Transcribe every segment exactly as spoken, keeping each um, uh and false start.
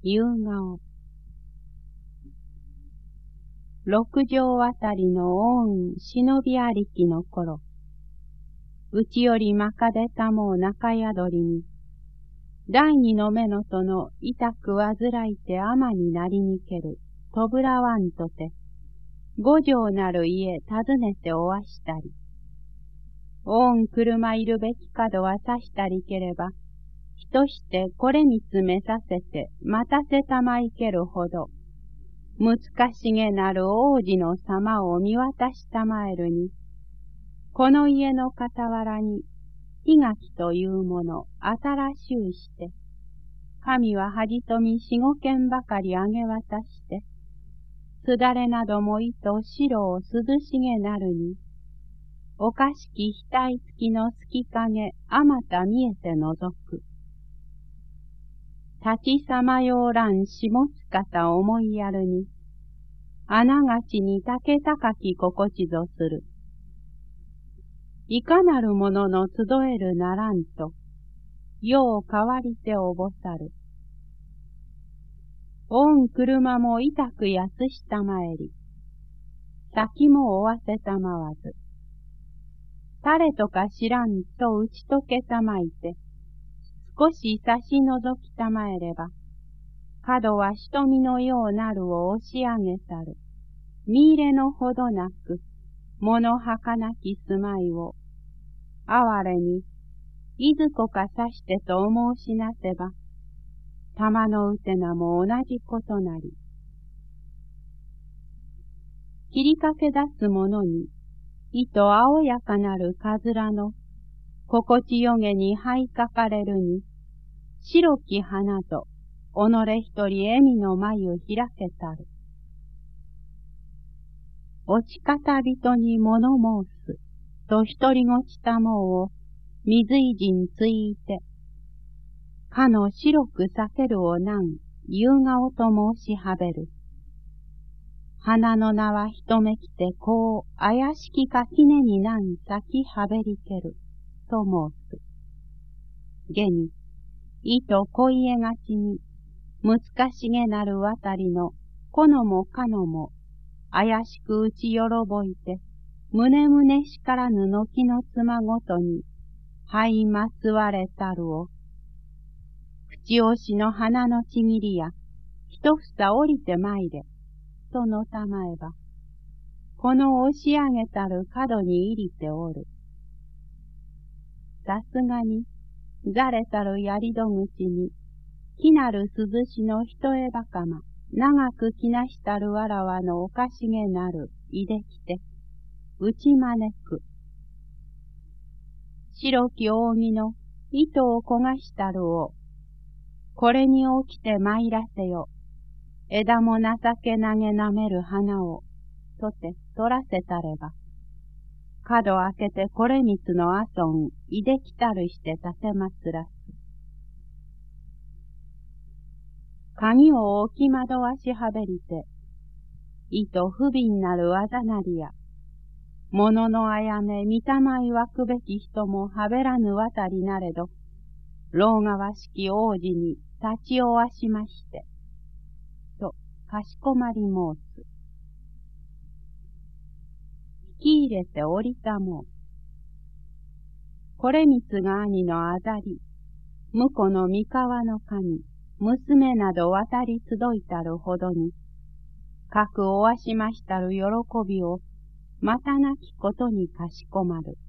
夕顔。六畳あたりの恩忍びありきの頃、うちよりまかでたもう中宿りに、第二の目のとの痛く患いて尼になりにける、とぶらわんとて、五畳なる家訪ねておわしたり、恩車いるべき角は刺したりければ、人してこれ見つめさせて待たせたまいけるほど、難しげなる王子の様を見渡したまえるに、この家の傍らに、檜垣というもの新しゅうして、神は恥とみ四五軒ばかりあげ渡して、すだれなども糸白を涼しげなるに、おかしき額付きの月影あまた見えてのぞく。立ちさまようらん下つかた思いやるに、あながちに竹高き心地ぞする。いかなるものの集えるならんと、よう変わりておぼさる。恩車も痛くやすしたまえり、先も追わせたまわず、誰とか知らんと打ち解けたまいて、少し差し覗きたまえれば、角は瞳のようなるを押し上げ去る。見入れのほどなく、物儚き住まいを、哀れに、いずこかさしてと思うしなせば、玉のうてなも同じことなり。切りかけ出すものに、糸青やかなるかずらの、心地よげに這いかかれるに、白き花と、己一人笑みの眉開けたる。落ち方人に物申す、と一人ごちたもうを、水い人ついて、かの白く避けるをなん夕顔と申しはべる。花の名は一目来てこう怪しき垣根になん咲きはべりける、と申す。げに、糸恋えがちに、難しげなるあたりの、このもかのも、怪しく打ちよろぼいて、胸胸しからぬ軒の妻ごとに、はいまつわれたるを、口押しの花のちぎりや、一房降りてまいれ、とのたまえば、この押し上げたる角に入りておる。さすがに、ざれたるやり戸口に、きなる涼しの一重ばかま、長くきなしたるわらわのおかしげなる、いできて、うち招く。白き扇の糸を焦がしたるを、これに起きて参らせよ。枝も情けなげなめる花を、とて取らせたれば、角開けてこれみつのあそん、いできたるして立てまつらす。鍵を置き窓わしはべりて、糸不憫なる技なりや、物のあやめ見たまいわくべき人もはべらぬわたりなれど、老川式王子に立ちおわしまして、とかしこまり申す。引き入れて降りたもう。これみつが兄のあざり、婿の三河の神、娘など渡り集いたるほどに、かくおわしましたる喜びを、またなきことにかしこまる。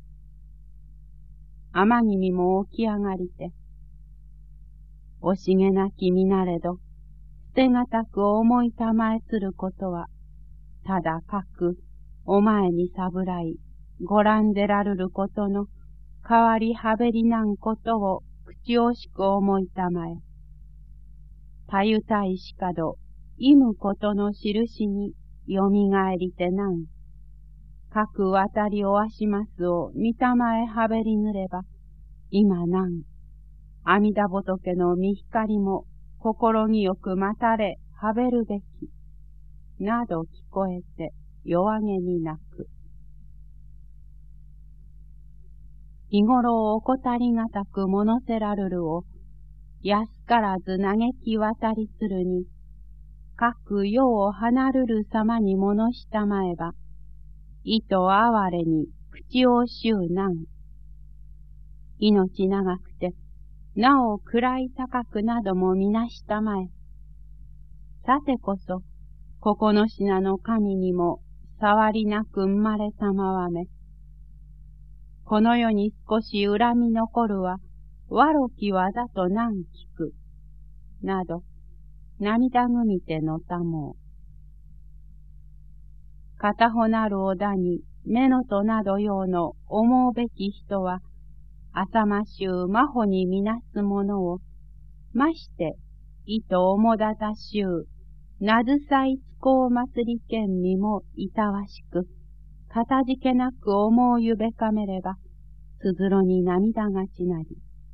天君も起き上がりて、惜しげなきみなれど、捨てがたく思いたまえつることは、ただかく、お前にさぶらい、ごらんでらるることの、代わりはべりなんことを、口惜しく思いたまえ。たゆたいしかど、いむことの印に、よみがえりてなん。かく渡りおわしますを、見たまえはべりぬれば、今なん。阿弥陀仏の見光も、心によく待たれ、はべるべき。など聞こえて、弱げに泣く。日頃おこたりがたくものせらるるを、 安からず嘆き渡りするに、各世を離るる様に物したまえば、意と哀れに口をしゅうなん。命長くて、なお位高くなどもみなしたまえ。さてこそ、ここの品の神にも、触りなく生まれたまわめ。この世に少し恨み残るは、悪き技と難聞く。など、涙ぐみてのたもう。片ほなるおだに、目のとなどようの思うべき人は、浅ましゅう真帆にみなすものを、まして、意と思だたしゅう、なずさいつこう祭りけんみもいたわしく、かたじけなく思うゆべかめれば、つづろに涙がちなり。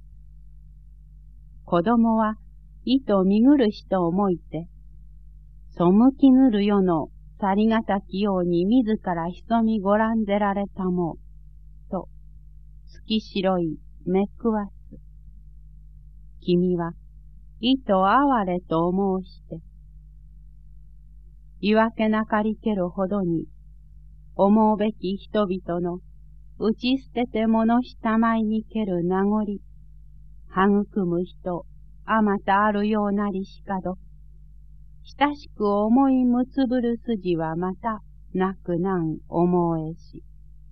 子供は、意と見ぐるしと思いて、背きぬる世のさりがたきように自ら潜みごらんぜられたもう、と、月白い目くわす。君は、意と哀れと思うして、言わけなかりけるほどに、思うべき人々の、打ち捨てて物したまいにける名残、育む人、あまたあるようなりしかど、親しく思いむつぶる筋はまたなくなん思えし。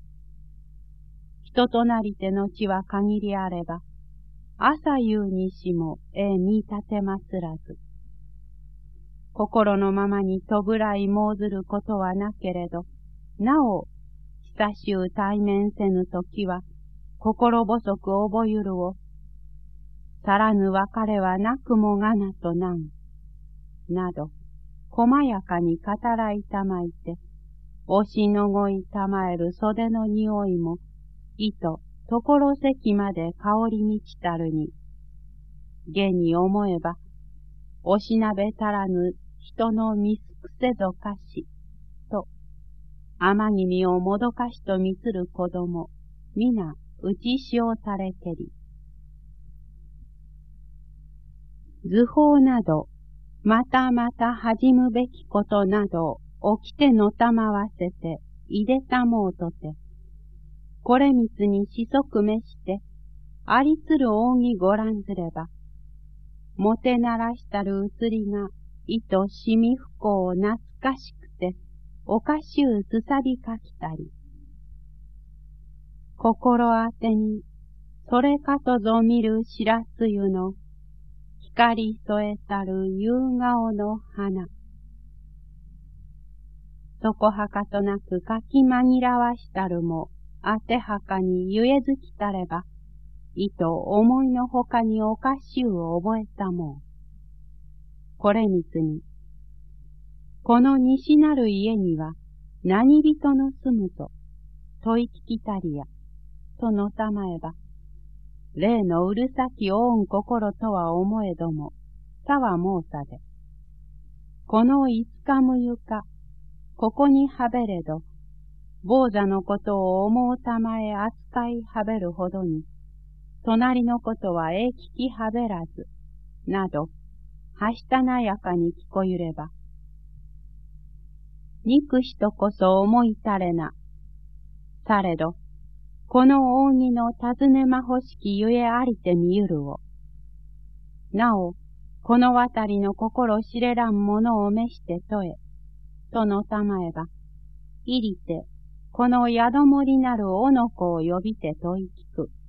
人となりての地は限りあれば、朝夕にしもえ見立てますらず。心のままにとぶらいもうずることはなけれど、なお、久しゅう対面せぬときは、心細く覚ゆるを、さらぬ別れはなくもがなとなん、など、細やかに語らいたまいて、押しのごいたまえる袖の匂いも、意と所席まで香り満ちたるに、現に思えば、おしなべたらぬ人の見すくせぞかし、と、天君をもどかしとみつる子供、みな打ち塩されけり。図法など、またまた始むべきことなど、起きてのたまわせて、いでたもうとて、これみつにしそくめして、ありつる扇ごらんずれば、もてならしたるうつりが、意としみ不幸懐かしくて、おかしゅうすさびかきたり。心あてに、それかとぞ見るしらす湯の、光添えたる夕顔の花。そこはかとなくかき紛らわしたるも、あてはかにゆえずきたれば、意と思いのほかにおかしゅう覚えたもう。これみつに、この西なる家には何人の住むと問い聞きたりや、とのたまえば、例のうるさきおん心とは思えども、さは申さで、この五日むゆか、ここにはべれど、坊座のことを思うたまえ扱いはべるほどに、隣のことはえ聞きはべらず、など、はしたなやかに聞こゆれば、憎しとこそ思いたれな。されど、この扇の尋ねまほしきゆえありてみゆるを。なお、この渡りの心知れらんものを召して問え、とのたまえば、いりて、この宿盛なるおの子を呼びて問い聞く。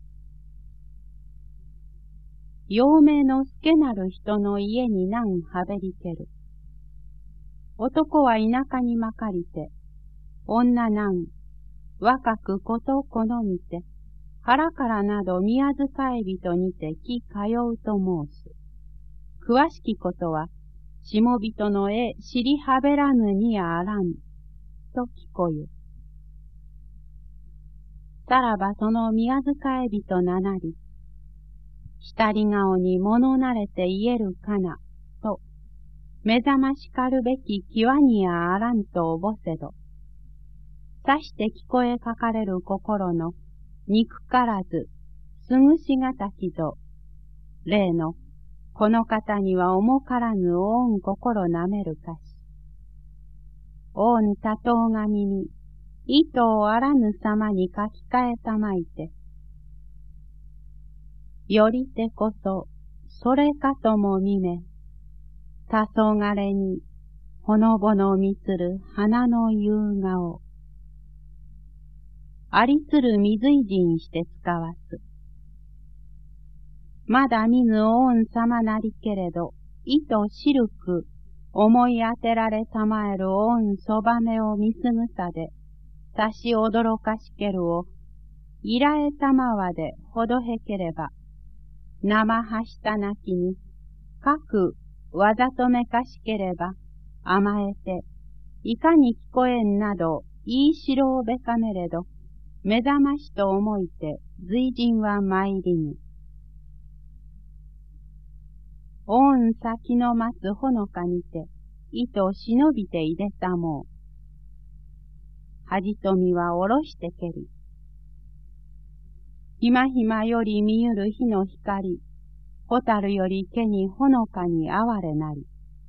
陽明の助なる人の家になんはべりける。男は田舎にまかりて、女なん若くこと好みて、腹からなど宮遣い人にてき通うと申す。詳しきことは、しも人の絵知りはべらぬにあらん、と聞こゆ。さらばその宮遣い人ななり、したり顔に物慣れて言えるかな、と、目覚ましかるべき際にあらんとおぼせど、さして聞こえかかれる心の、憎からず、すぐしがたきぞ、例の、 この方には重からぬ恩心なめるかし。恩多頭紙に、糸をあらぬ様に書き換えたまいて、よりてこそ、それかともみめ、たそがれに、ほのぼのみつる花の夕顔。ありつる水い人して使わす。まだ見ぬ恩様なりけれど、糸しるく、思い当てられたまえる恩そばめをみすぐさで、たし驚かしけるを、いらえたまわでほどへければ、生はしたなきに、かくわざとめかしければ、甘えて、いかに聞こえんなど、言いしろをべかめれど、目覚ましと思いて、随人は参りぬ。恩先の待つほのかにて、糸を忍びていでたもう。恥とみはおろしてけり。ひまひまより見ゆる日の光、ホタルより毛にほのかに哀れなり。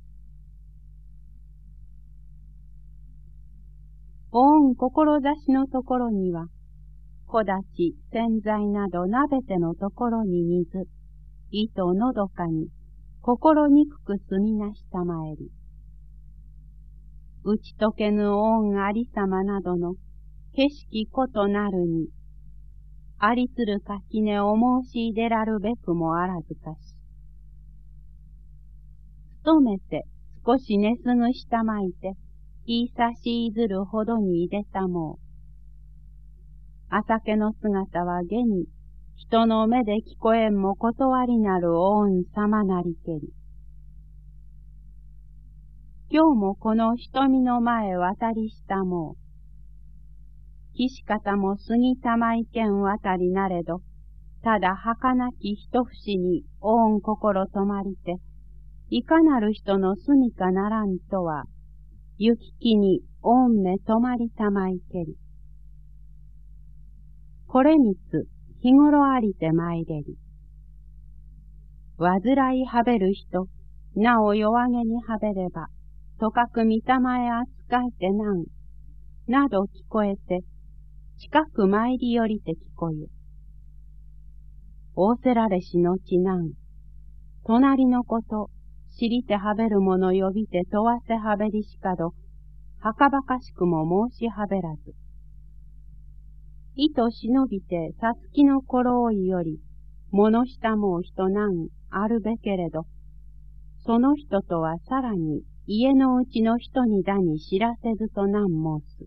恩志のところには、小立ち、洗剤など鍋手のところに水、糸のどかに、心にくく住みなしたまえり。打ち解けぬ恩ありさまなどの景色ことなるに、ありつる垣根を申し入れらるべくもあらずかし。努めて少し寝すぐしたまいて、言いさしいずるほどにいでたもう。朝家の姿は下に、人の目で聞こえんも断りなる恩様なりけり。今日もこの瞳の前渡りしたもう。岸方も過ぎたまいけん渡りなれど、ただ儚き一節に恩心止まりて、いかなる人の住みかならんとは、行き来に恩目止まりたまいけり。これみつ、日頃ありて参れり。煩いはべる人、なお弱げにはべれば、とかく見たまえ扱いてなん、など聞こえて、近く参りよりて聞こゆ。仰せられしのちなん、隣のこと、知りてはべるもの呼びて問わせはべりしかど、はかばかしくも申しはべらず。意と忍びてさつきの頃追いより、物したもう人なんあるべけれど、その人とはさらに家のうちの人にだに知らせずとなん申す。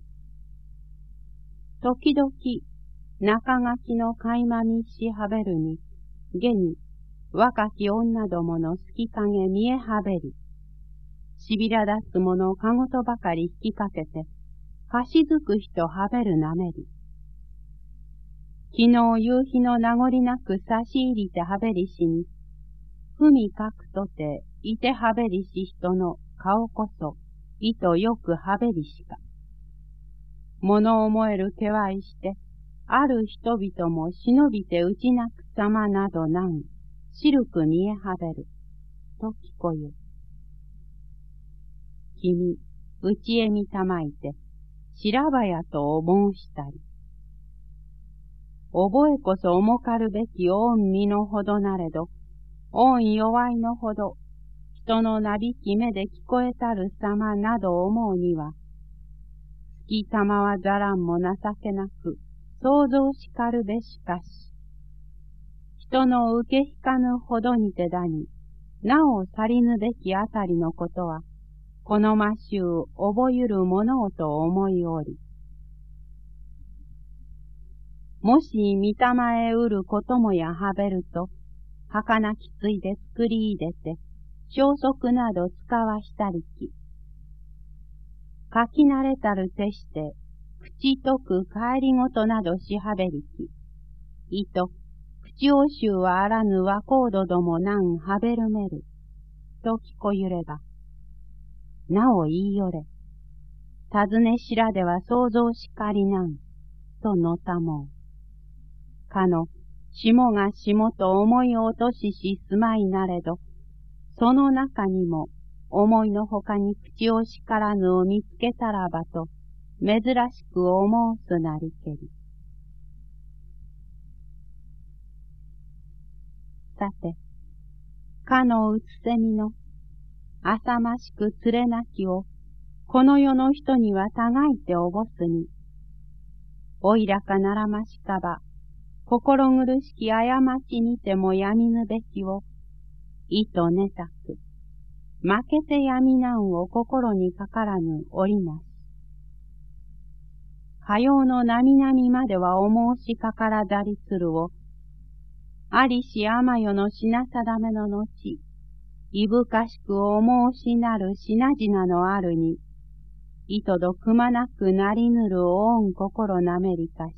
時々、中書きの垣間見しはべるに、下に若き女どもの好き影見えはべり、しびら出すものをかごとばかり引きかけて、かしずく人はべるなめり。昨日夕日の名残なく差し入りてはべりしに、ふみかくとていてはべりし人の顔こそ、いとよくはべりしか。物思えるけわいして、ある人々も忍びて打ちなくさまなどなん、白く見えはべる、と聞こゆ。君、うちへ見たまいて、しらばやとお申したり。覚えこそ重かるべき恩身のほどなれど、恩弱いのほど、人のなびき目で聞こえたるさまなど思うには、好きたまはざらんも情けなく、想像しかるべしかし、人の受け引かぬほどにてだに、なお去りぬべきあたりのことは、このましゅう覚ゆるものをと思いおり。もし見たまえうることもやはべると、儚きついで作り入れて、消息など使わしたりき。書き慣れたる手して、口解く帰りごとなどしはべりき。いと、口をしゅうはあらぬ和コードどもなんはべるめる。と聞こゆれば。なお言いよれ。尋ねしらでは想像しかりなん。とのたもう。かの、霜が霜と思い落としし住まいなれど、 その中にも思いのほかに口を叱らぬを見つけたらばと、珍しく思うすなりけり。さて、かのうつせみの、あさましくつれなきを、この世の人にはたがいておぼすに、おいらかならましかば、心苦しき過ちにてもやみぬべきを、意とねたく、負けてやみなんを心にかからぬおりなし。かようのなみなみまではお申しかからざりつるを、ありしあまよの品定めの後、いぶかしくお申しなる品々のあるに、いとどくまなくなりぬるおん心なめりかし。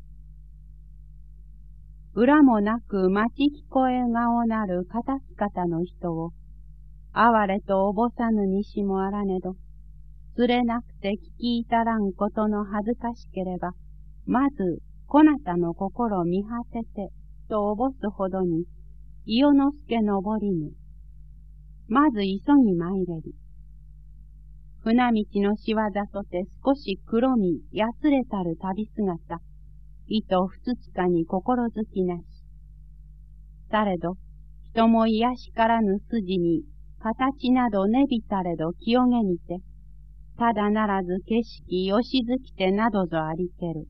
裏もなく待ち聞こえ顔なるかたつかたの人を、哀れとおぼさぬにしもあらねど、つれなくて聞きいたらんことの恥ずかしければ、まず、こなたの心見果てて、とおぼすほどに、伊予之助登りぬ。まず急ぎ参れり。船道のしわざとて少し黒みやつれたる旅姿、いとふつつかに心づきなし。されど、人も癒しからぬ筋に、形などねびたれど清げにて、ただならず景色よしずきてなどぞありける。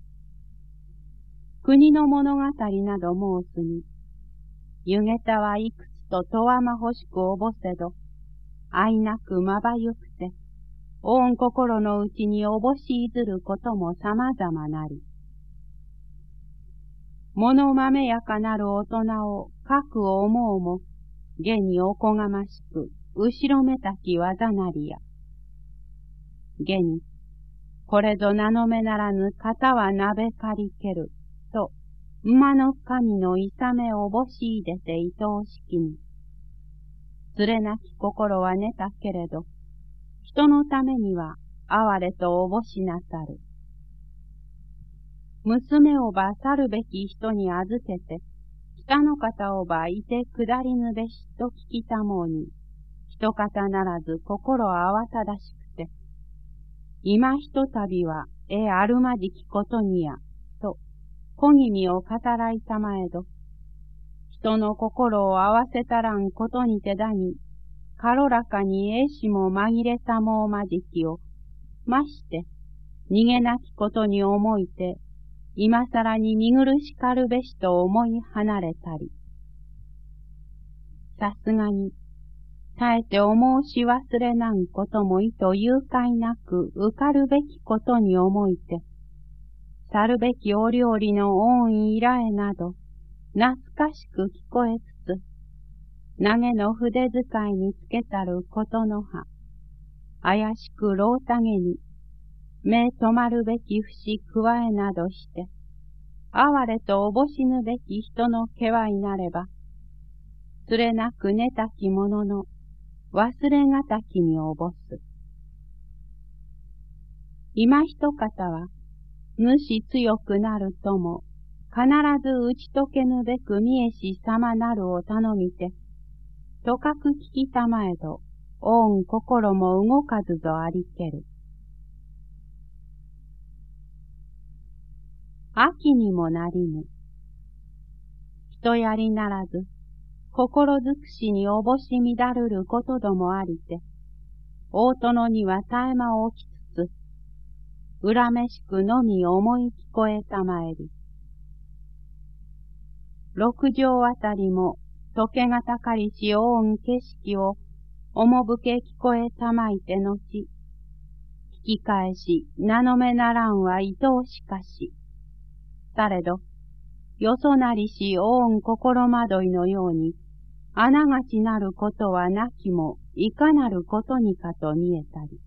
国の物語など申すに、ゆげたはいくつととわまほしくおぼせど、愛なくまばゆくて、おん心のうちにおぼしいずることもさまざまなり。物まめやかなる大人をかく思うも、現におこがましく、後ろめたき技なりや。現に、これぞ名のめならぬ方は鍋借りける、と、馬の神のいさめおぼしいでていとおしきに。つれなき心はねたけれど、人のためには哀れとおぼしなさる。娘をば去るべき人に預けて、北の方をばいて下りぬべしと聞きたもうに、一方ならず心慌ただしくて、今ひとたびはえあるまじきことにや、と小気味を語らいたまえど、人の心を合わせたらんことにてだに、軽らかにえしも紛れたもうまじきを、まして、逃げなきことに思いて、今さらに見苦しかるべしと思い離れたり。さすがに、耐えてお申し忘れなんこともいと誘拐なく受かるべきことに思いて、去るべきお料理の恩依頼など、懐かしく聞こえつつ、投げの筆使いにつけたることの葉、怪しくろうたげに、目止まるべき節加えなどして、哀れとおぼしぬべき人の気はいなれば、つれなく寝たきものの、忘れがたきにおぼす。今一方は、主強くなるとも、必ず打ち解けぬべく見えし様なるを頼みて、とかく聞きたまえど、おん心も動かずぞありける。秋にもなりぬ。人やりならず、心づくしにおぼし乱るることどもありて、大殿には絶え間を置きつつ、恨めしくのみ思い聞こえたまえり。六条あたりも、とけがたかりしおん景色を、おもぶけ聞こえたまいてのち、引き返し、名のめならんはいとおしかし、されど、よそなりしおん心惑いのように、あながちなることはなきも、いかなることにかと見えたり。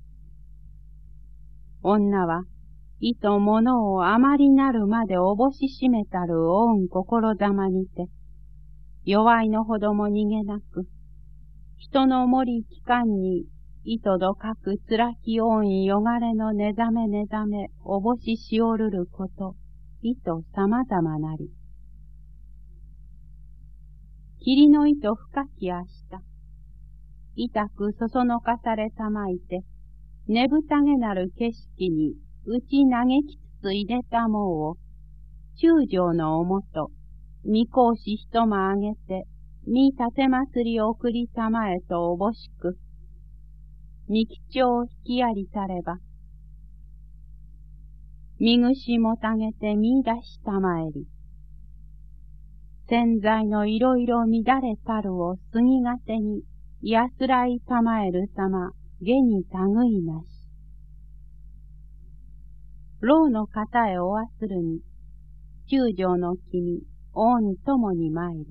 女は、意と物をあまりなるまでおぼししめたるおん心ざまにて、弱いのほども逃げなく、人の森期間に、いとどかくつらきおんよがれの寝ざめ寝ざめおぼししおるること、いとさまざまなり。霧の糸深き明日、 痛くそそのかされたまいて、ねぶたげなる景色に打ち嘆きつついでたもうを、中将のおもと、みこうし一間あげて、みたて祭り送りたまえとおぼしく、みきちょう引きやりたれば、みぐしもたげてみ出したまえり、洗剤のいろいろ乱れたるを杉がてに安らいたまえるさま、げにたぐいなし。牢の方へおわするに、中将の君、恩ともに参る。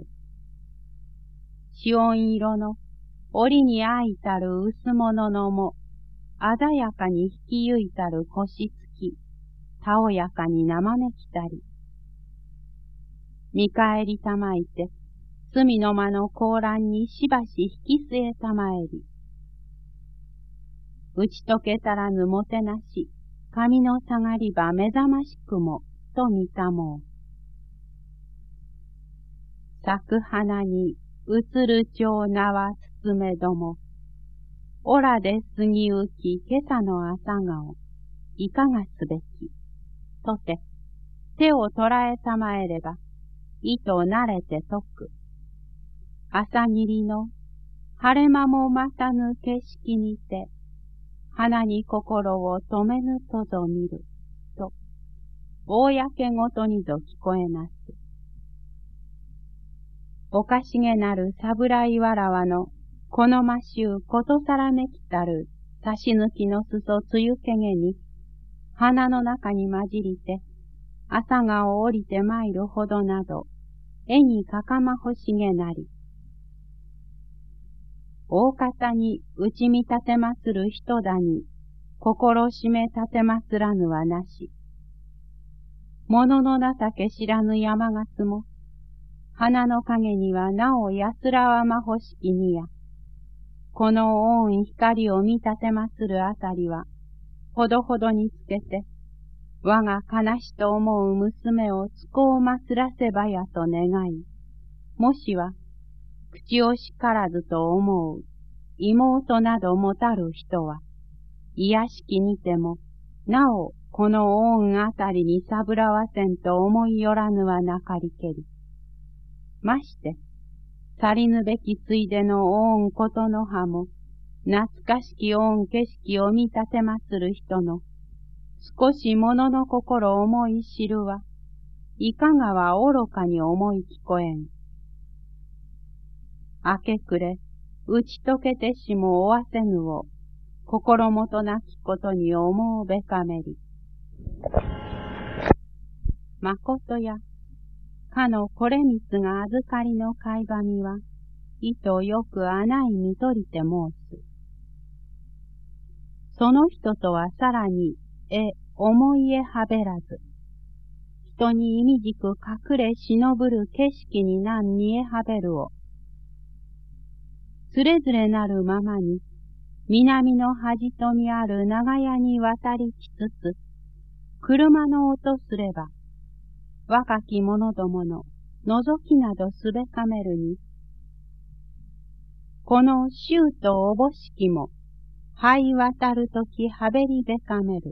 紫音色の折に開いたる薄物のも、鮮やかに引きゆいたる腰つき、たおやかに生めきたり。見返りたまいて、隅の間の高欄にしばし引き据えたまえり。打ち解けたらぬもてなし、髪の下がりば目覚ましくも、と見たもう。咲く花に映る蝶縄包めども、オラで過ぎゆき今朝の朝顔、いかがすべき、とて、手を捉えたまえれば、意と慣れて解く。朝霧の晴れ間もまたぬ景色にて、花に心を止めぬとぞ見る、と、公ごとにぞ聞こえなす。おかしげなる侍わらわの、このましゅうことさらめきたる、差し抜きの裾つゆけげに、花の中に混じりて、朝顔降りて参るほどなど、絵にかかまほしげなり。大方に打ち見立てまする人だに、心しめ立てますらぬはなし。物の情け知らぬ山勝も、花の影にはなお安らわまほしきにや、この恩光を見立てまするあたりは、ほどほどにつけて、我が悲しと思う娘をつこうますらせばやと願い、もしは、口をしからずと思う妹などもたる人は、癒しきにても、なおこの恩あたりにさぶらわせんと思いよらぬはなかりけり。まして、去りぬべきついでの恩ことの葉も、懐かしき恩景色を見立てまする人の、少し物の心思い知るは、いかがは愚かに思い聞こえん。明け暮れ、打ち解けてしもおわせぬを、心もとなきことに思うべかめり。まことや、かのこれみつが預かりの貝ばみは、いとよく穴い見とりて申す。その人とはさらに、え、思いえはべらず、人に意味じく隠れ忍ぶる景色になん見えはべるを、つれづれなるままに、南の端とみある長屋に渡りきつつ、車の音すれば、若き者どもの覗きなどすべかめるに、この衆とおぼしきも、はい渡るときはべりべかめる。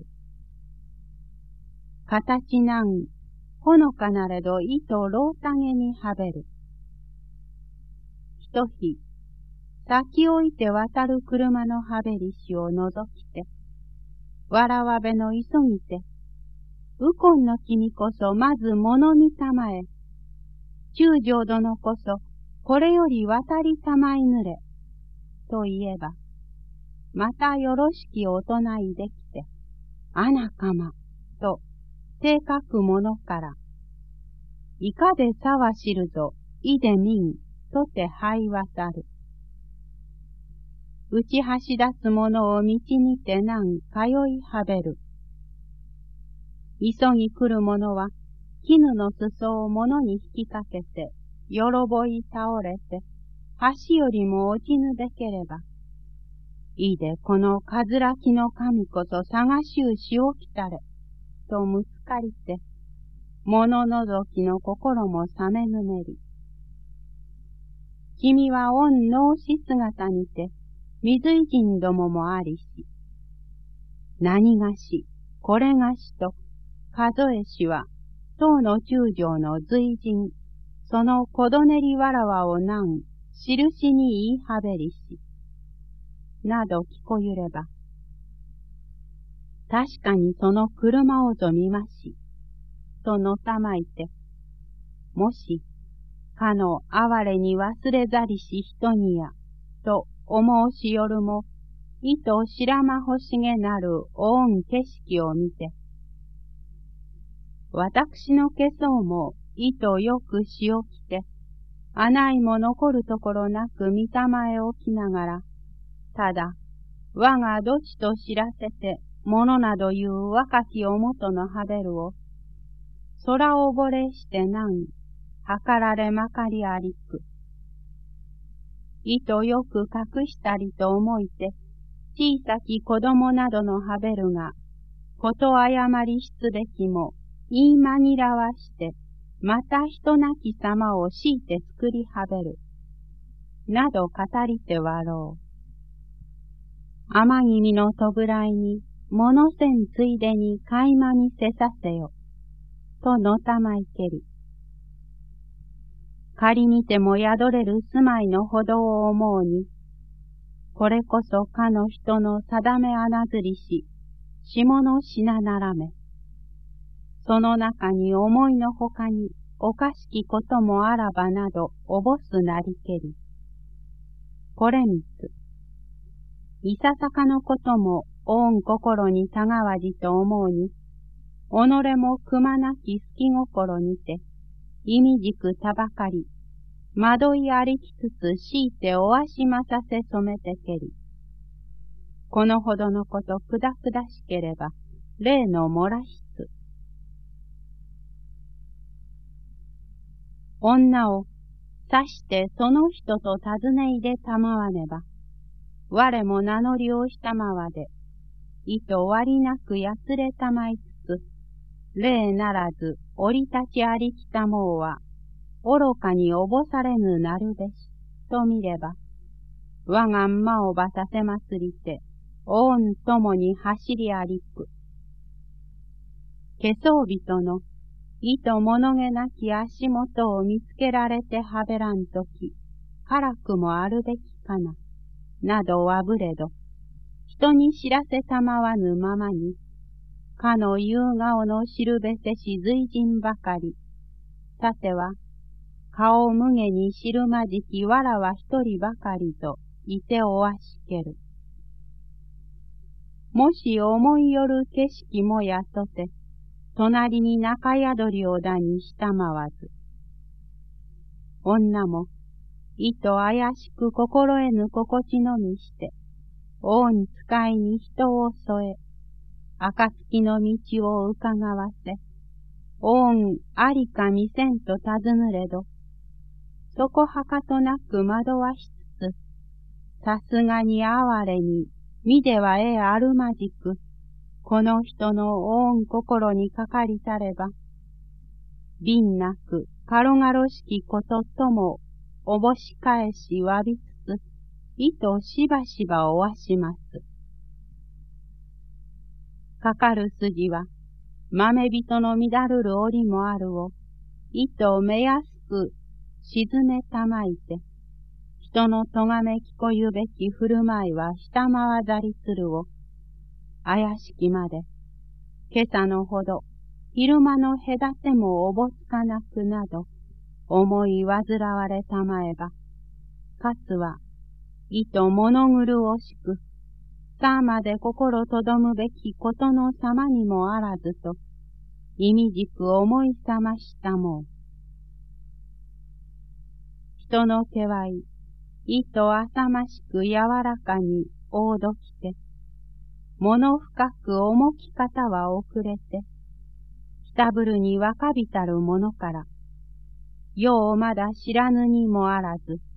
形なん、ほのかなれど意とろうたげにはべる。ひとひ、先置いて渡る車のはべりしを覗きて、わらわべの急ぎて、うこんの君こそまず物見たまえ、中将殿こそこれより渡りたまいぬれ、と言えば、またよろしきお唱いできて、あなかま、と手書くものから、いかでさわ知るぞ、いでみん、とてはい渡る。打ち走出すものを道にてなん通いはべる。急ぎ来る者は、絹の裾を物に引きかけて、よろぼい倒れて、橋よりも落ちぬべければ、いいでこのかずらきの神こそ探しゅうしおきたれ、とむつかりて、物のぞきの心も冷めぬめり。君は御脳死姿にて、 水井人どももありし、何がし、これがしと、数えしは、当の中将の随人、そのこどねりわらわをなん、印に言いはべりし、など聞こゆれば、確かにその車をぞ見まし、とのたまいて、もし、かの哀れに忘れざりし人にや、と思うしよるも、いと白まほしげなるおん景色を見て、私の化粧もいとよくしをきて、あないも残るところなく見たまえ置きながら、ただ、我がどちと知らせて、ものなどいう若きおもとのはべるを、空おぼれしてなん、はかられまかりありく。いとよく隠したりと思いて、小さき子供などのはべるが、こと誤りしつべきも、言い紛らわして、また人なき様を強いて作りはべる。など語りてわろう。天君のとぶらいに、ものせんついでに垣間見せさせよ。とのたまいけり。仮にても宿れる住まいのほどを思うに、これこそかの人の定め穴ずりし、下の品ならめ。その中に思いのほかにおかしきこともあらばなどおぼすなりけり。これみつ。いささかのこともおん心にたがわじと思うに、己もくまなき好き心にて、意味じくたばかり、惑いありきつつ強いておわしまさせ染めてけり。このほどのことくだくだしければ、例の漏らしつ。女をさしてその人と尋ねいでたまわねば、我も名乗りをしたまわで、意図割なくやつれたまいつつ、例ならず降り立ちありきたもうは、愚かにおぼされぬなるべし、と見れば、我がんまをばさせまつりて、おんともに走りありく。化粧人の、意図物気なき足元を見つけられてはべらんとき、辛くもあるべきかな、などわぶれど、人に知らせたまわぬままに、かの夕顔の知るべせし随人ばかり、さては、顔むげに知るまじきわらは一人ばかりといておわしける。もし思いよる景色もやとて、隣に中宿りをだにしたまわず。女も、意図怪しく心得ぬ心地のみして、大ん使いに人を添え、暁の道をうかがわせ、大んありか見せんと尋ぬれど、そこはかとなく惑わしつつ、さすがに哀れに、見ではえあるまじく、この人の大ん心にかかりたれば、貧なく軽々しきこととも、おぼし返しわびつつ、意図しばしばおわします。かかる筋は、豆人の乱るる折もあるを、意図めやすく沈めたまいて、人のとがめ聞こゆべき振る舞いは下回ざりするを、怪しきまで、今朝のほど、昼間の隔てもおぼつかなくなど、思い煩われたまえば、かつは、意図物苦しく、さあまで心とどむべきことの様にもあらずと、意味じく思いさましたもう。人の気はい、意図浅ましく柔らかに大どきて、物深く重き方は遅れて、ひたぶるに若びたるものから、ようまだ知らぬにもあらず、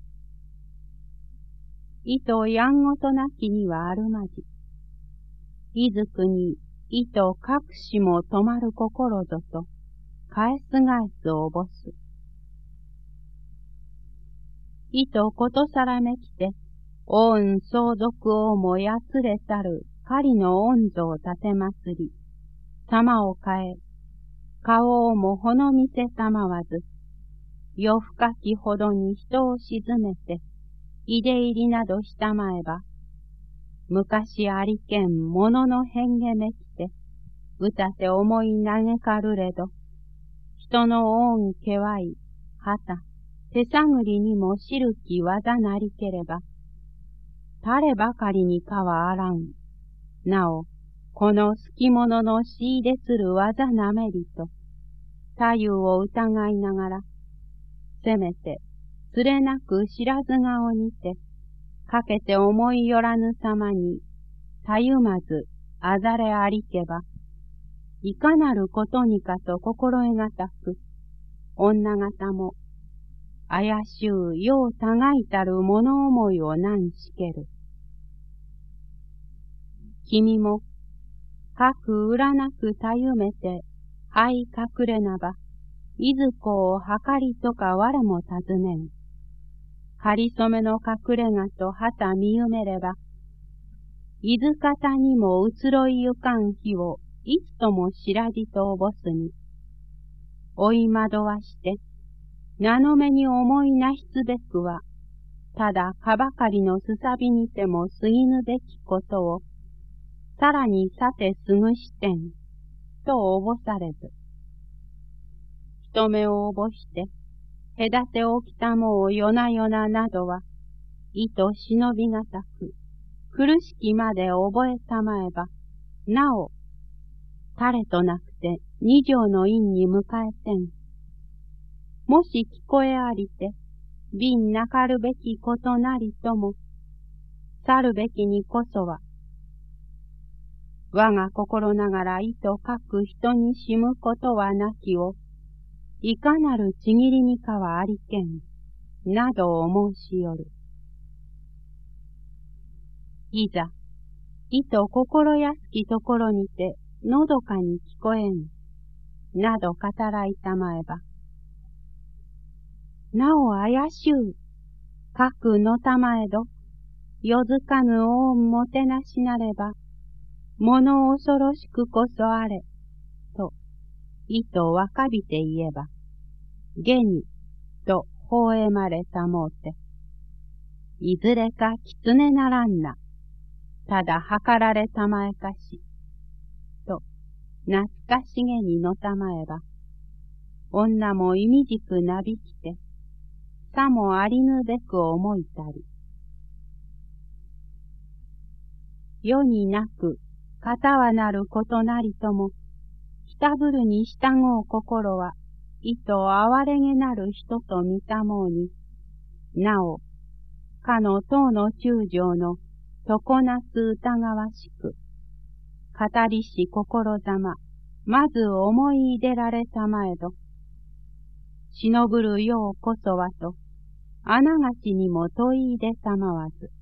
意図やんごとなきにはあるまじ。いずくに意図隠しも止まる心ぞと、返す返すおぼす。意図ことさらめきて、 王運相続王もやつれたる狩りの御像立てまつり、様を変え、顔をもほの見せたまわず、夜深きほどに人を沈めて、いで入りなどしたまえば、昔ありけんものの変化めきて、歌て思い嘆かるれど、人の恩けわい、はた、手探りにも知るき技なりければ、誰ばかりにかはあらん。なお、この好き者の仕入れする技なめりと、太夫を疑いながら、せめて、つれなく知らず顔にて、かけて思いよらぬさまに、たゆまず、あざれありけば、いかなることにかと心得がたく、女方も、あやしゅうようたがいたる物思いをなんしける。君も、かく裏なくたゆめて、はい隠れなば、いずこをはかりとか我も尋ねん。かりそめの隠れがとはた見ゆめれば、いずかたにも移ろいゆかん日をいつとも知らじとおぼすに、追い惑わして、名の目に思いなしつべくは、ただかばかりのすさびにても過ぎぬべきことを、さらにさてすぐしてん、とおぼされず。人目をおぼして、隔て起きたもう夜な夜ななどは、意と忍びがたく、苦しきまで覚えたまえば、なお、彼となくて二条の院に迎えてん。もし聞こえありて、便なかるべきことなりとも、去るべきにこそは、我が心ながら意と書く人にしむことはなきを、いかなるちぎりにかはありけん、などを申しよる。いざ、意と心やすきところにて、のどかに聞こえん、など語らいたまえば。なおあやしゅう、かくのたまえど、よずかぬ恩もてなしなれば、もの恐ろしくこそあれ、と、意と若びて言えば、げに、と微笑まれたもうて、いずれか狐ならんな、ただ計られたまえかし、と、懐かしげにのたまえば、女もいみじくなびきて、さもありぬべく思いたり。世になく、片はなることなりとも、ひたぶるに従う心は、意と哀れげなる人と見たもうに、なお、かの当の中将の常なす疑わしく、語りし心ざま、まず思い入れられたまえど、しのぶるようこそはと、あながちにも問い入れたまわず。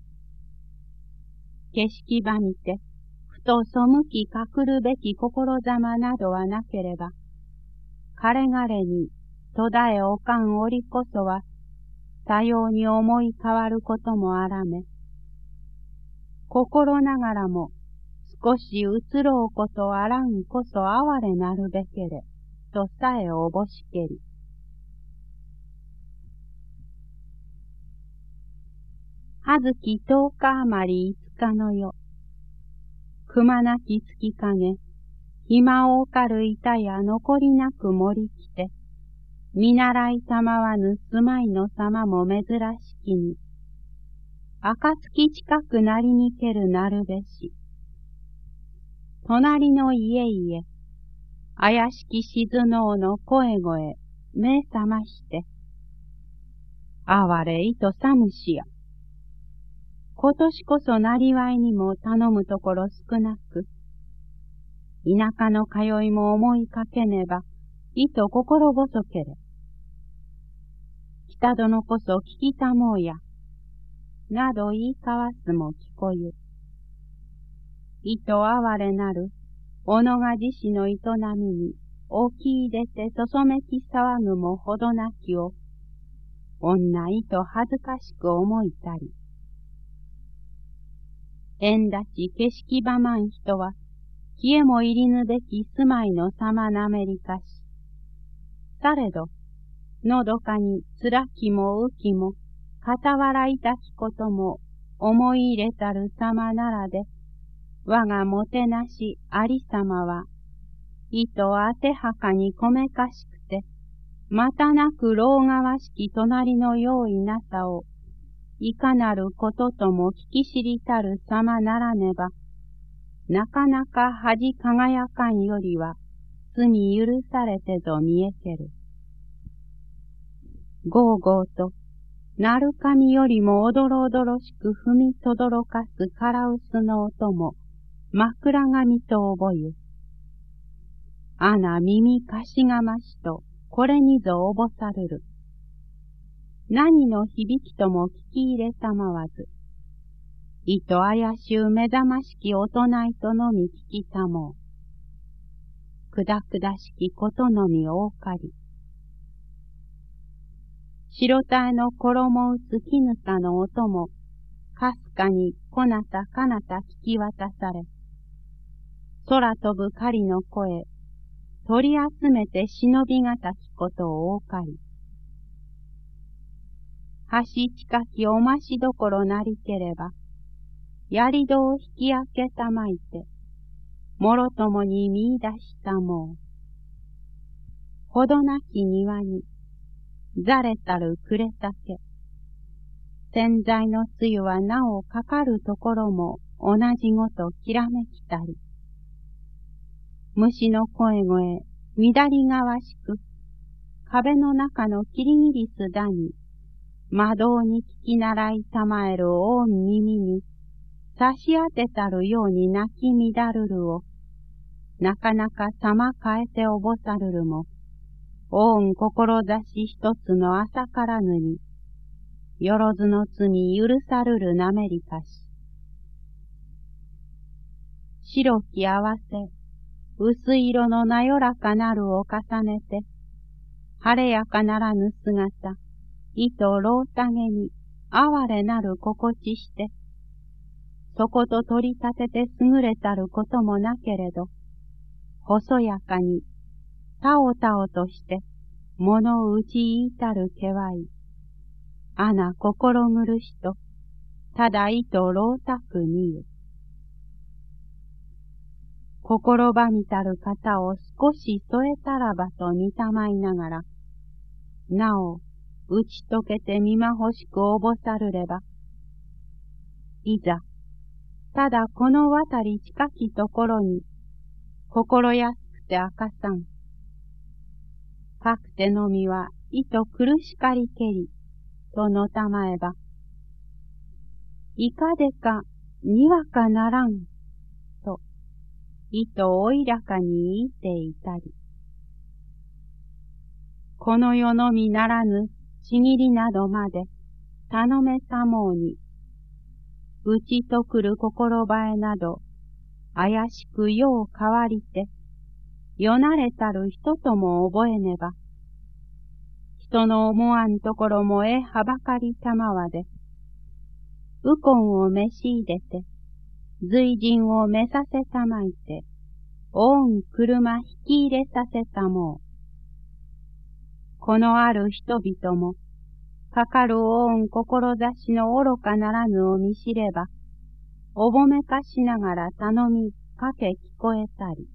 景色ば見て、ふと背き隠るべき心ざまなどはなければ、かれがれに途絶えおかんおりこそは、さように思い変わることもあらめ、心ながらも少し移ろうことあらんこそ哀れなるべけれ、とさえおぼしけり。はずき十日余り五日の夜、くまなき月影、暇をかる板や残りなく盛り来て、見習いたまわぬ住まいの様も珍しきに、暁近くなりにけるなるべし。隣の家々、怪しき静のの声声、目覚まして、哀れいと寒しや。今年こそなりわいにも頼むところ少なく、田舎の通いも思いかけねば、いと心細けれ。北殿こそ聞きたもうや、など言い交わすも聞こゆ。いと哀れなる、おのが自死の営みに、起き入れてそそめき騒ぐもほどなきを、女いと恥ずかしく思いたり。 縁立ち景色ばまん人は、消えも入りぬべき住まいのさまなめりかし。されど、のどかにつらきもうきも、傍らいたきことも、思い入れたるさまならで、我がもてなしありさまは、意図あてはかにこめかしくて、またなく老がしき隣の用意なさを、いかなることとも聞き知りたるさまならねば、なかなか恥輝かんよりは、罪許されてぞ見えける。ゴーゴーと、なるかみよりもおどろおどろしく踏みとどろかすからうすの音も、枕髪と覚ゆ。あな耳かしがましと、これにぞおぼさるる。何の響きとも聞き入れたまわず、いとあやしゅう目覚ましきおとないとのみ聞きたもう。くだくだしきことのみおかり。白体の衣うつ絹さの音も、かすかにこなたかなた聞き渡され、空飛ぶ狩りの声、取り集めて忍びがたきことをおかり。橋近きおましどころなりければ、やり戸を引き開けたまいて、もろともに見出したもう。ほどなき庭に、ざれたる暮れたけ。洗剤のつゆはなおかかるところも同じごときらめきたり。虫の声声、乱りがわしく、壁の中のキリギリスだに、魔導に聞き習いたまえる大耳に、差し当てたるように泣き乱るるを、なかなかさま変えておぼさるるも、大ん志一つの朝からぬに、よろずの罪許さるるなめりかし。白き合わせ、薄色のなよらかなるを重ねて、晴れやかならぬ姿、意とろうたげに、哀れなる心地して、そこと取り立てて優れたることもなけれど、細やかに、たおたおとして、物を打ちいたるけわい。あな心苦しと、ただ意とろうたく見ゆ。心ばみたる方を少し添えたらばと見たまいながら、なお、打ち解けてみまほしくおぼさるれば、いざ、ただこの渡り近きところに、心安くて明かさん。かくてのみは、意と苦しかりけり、とのたまえば、いかでか、にわかならん、と、意とおいらかに言いていたり。この世のみならぬ、ちぎりなどまで、頼めたもうに、うちとくる心ばえなど、怪しくよう変わりて、よなれたる人とも覚えねば、人の思わんところもえはばかりたまわで、うこんを召し入れて、随人を召させたまいて、おん車引き入れさせたもう。このある人々も、かかるおん志の愚かならぬを見知れば、おぼめかしながら頼みかけ聞こえたり。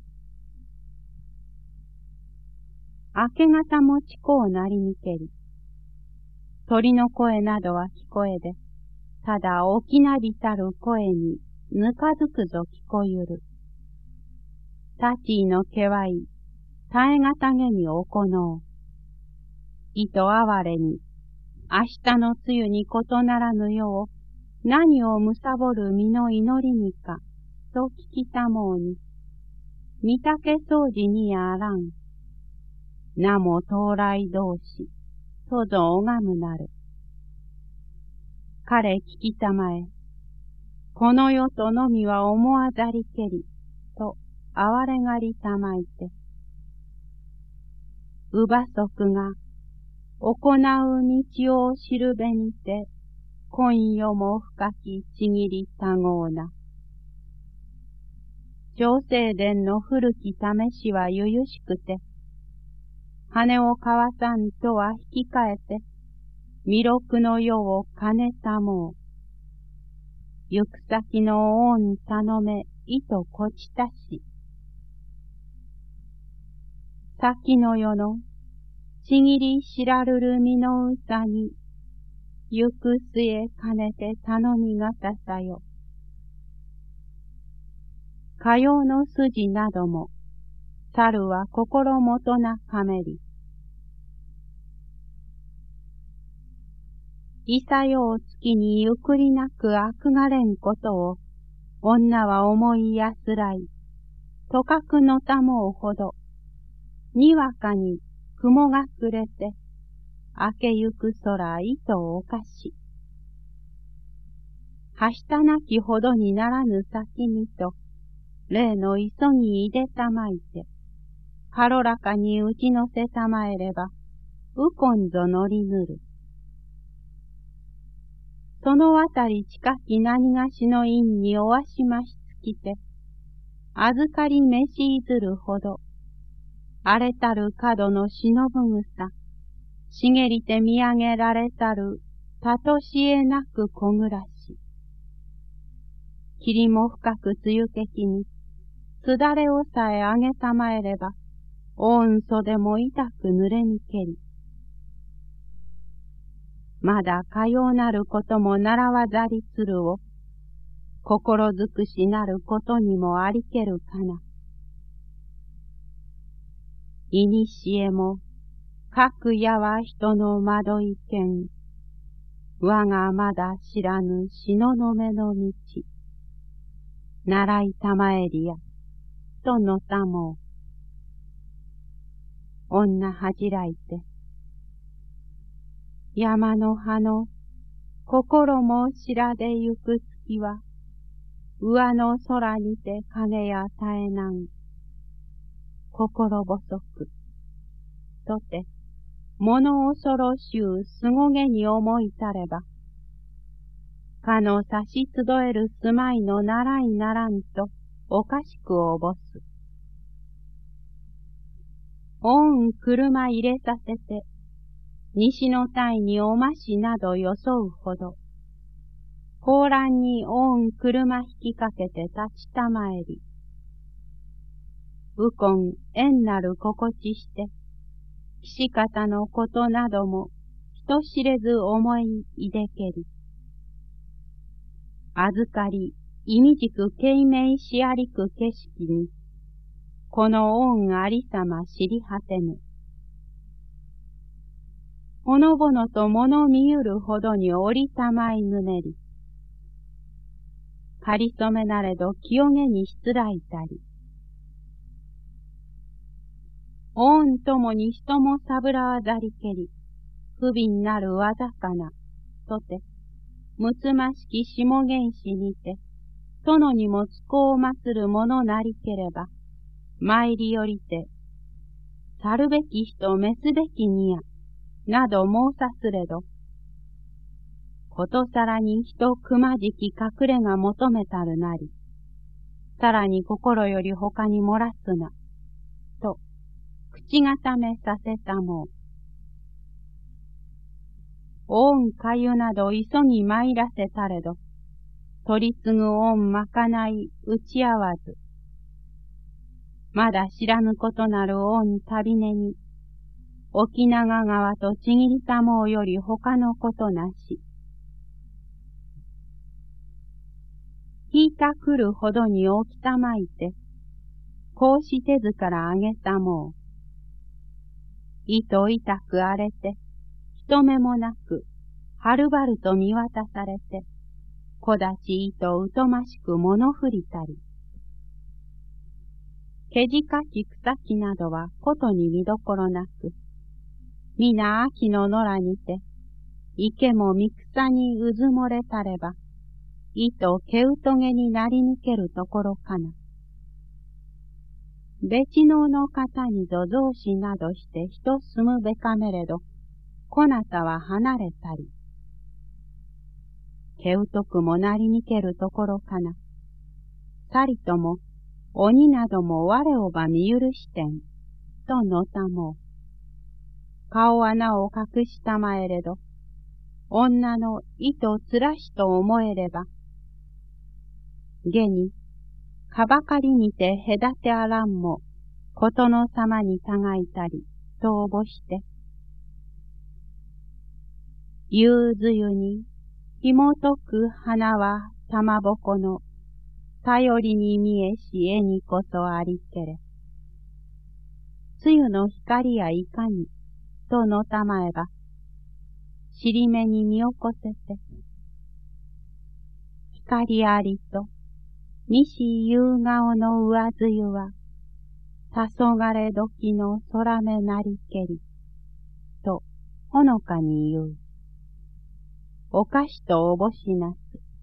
明け方もちこうなりにけり。鳥の声などは聞こえで、ただ大きなびたる声にぬかづくぞ聞こゆる。たちいのけわい、耐えがたげに行おう。いと哀れに、明日の梅雨に異ならぬよう、何をむさぼる身の祈りにか、と聞きたもうに、御嶽掃除にやあらん。なも到来同士、とぞ拝むなる。彼聞きたまえ、この世とのみは思わざりけり、と哀れがりたまいて。うばそくが、行う道を知るべにて、今夜も深きちぎりたごうな。 長生殿の古き試しはゆゆしくて、羽をかわさんとは引き換えて、弥勒の世を兼ねたもう。行く先の恩頼め、いとこちたし。先の世の、ちぎりしらるるみのうさに、行く末兼ねて頼みがたさよ。かようの筋なども、猿は心もとなかめり。いさよう月にゆくりなくあくがれんことを、女は思いやすらい、とかくのたもうほど、にわかに雲がくれて、明けゆく空いとおかし。はしたなきほどにならぬ先にと、例の急ぎいでたまいて、軽らかに打ちのせたまえれば、うこんぞ乗りぬる。そのあたり近き何がしの院におわしましつきて、預かり召しいずるほど、荒れたる角のしのぶぐさ、茂りて見上げられたる、たとしえなくこぐらし。霧も深くつゆけきに、すだれをさえあげたまえれば、おんそでも痛く濡れにけり。まだかようなることも習わざりつるを、心づくしなることにもありけるかな。いにしえも、各やは人の窓いけん、我がまだ知らぬしののめの道、習いたまえりや、とのたもう。女はじらいて、山の葉の心も白でゆく月は、上の空にて影や絶えなん。心細く、とて、物恐ろしゅうすごげに思いたれば、かの差し集える住まいのならいならんと、おかしくおぼす。おん車入れさせて、西の鯛におましなどよそうほど、高欄におん車引きかけて立ちたまえり、うこん縁なる心地して、岸方のことなども人知れず思いいでけり、預かり、意味じく軽明しありく景色に、この恩ありさま知り果てぬ。ほのぼのと物見ゆるほどに折りたまいぬねり。かりそめなれど清げにしつらいたり。恩ともに人もさぶらわざりけり、不憫なるわざかな、とて、むつましき下原始にて、殿にもつこを祀るものなりければ、参りよりて、去るべき人召すべきにや、など申さすれど、ことさらに人くまじき隠れが求めたるなり、さらに心より他に漏らすな、と、口固めさせたもう。恩かゆなど急ぎ参らせたれど、取り次ぐ恩まかない打ち合わず、まだ知らぬことなる恩旅根に、沖長川とちぎりたもうより他のことなし。引いたくるほどに起きたまいて、こうしてずからあげたもう。糸痛く荒れて、人目もなく、はるばると見渡されて、木立糸疎ましく物振りたり。けじかき草木などはことに見どころなく、みな秋の野良にて、池も三草にうずもれたれば、糸毛うとげになり抜けるところかな。別能の方にぞ増子などして人住むべかめれど、こなたは離れたり。毛うとくもなりにけるところかな。さりとも、 鬼なども我をば見許してん、とのたもう。顔はなお隠したまえれど、女の意図つらしと思えれば、下に、かばかりにて隔てあらんも、ことの様にたがいたり、とおぼして、夕露に、ひもとく花はたまぼこの、頼りに見えし絵にこそありけれ。つゆの光やいかに、とのたまえば、尻目に身をこせて、光ありと、みし夕顔の上露は、たそがれ時の空目なりけり、と、ほのかに言う。おかしとおぼしなす。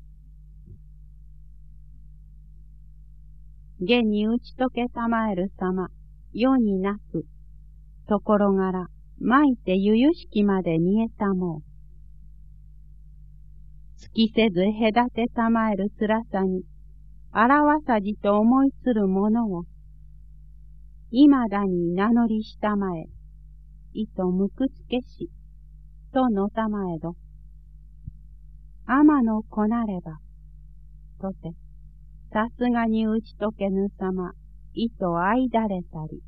現に打ち解けたまえるさま、世になく、ところがら、まいてゆゆしきまで見えたもう。月せず隔てたまえるつらさに、あらわさじと思いつるものを、いまだに名乗りしたまえ、いとむくつけし、とのたまえど、天の子なれば、とて、さすがに打ち解けぬさま、いとあいだれたり。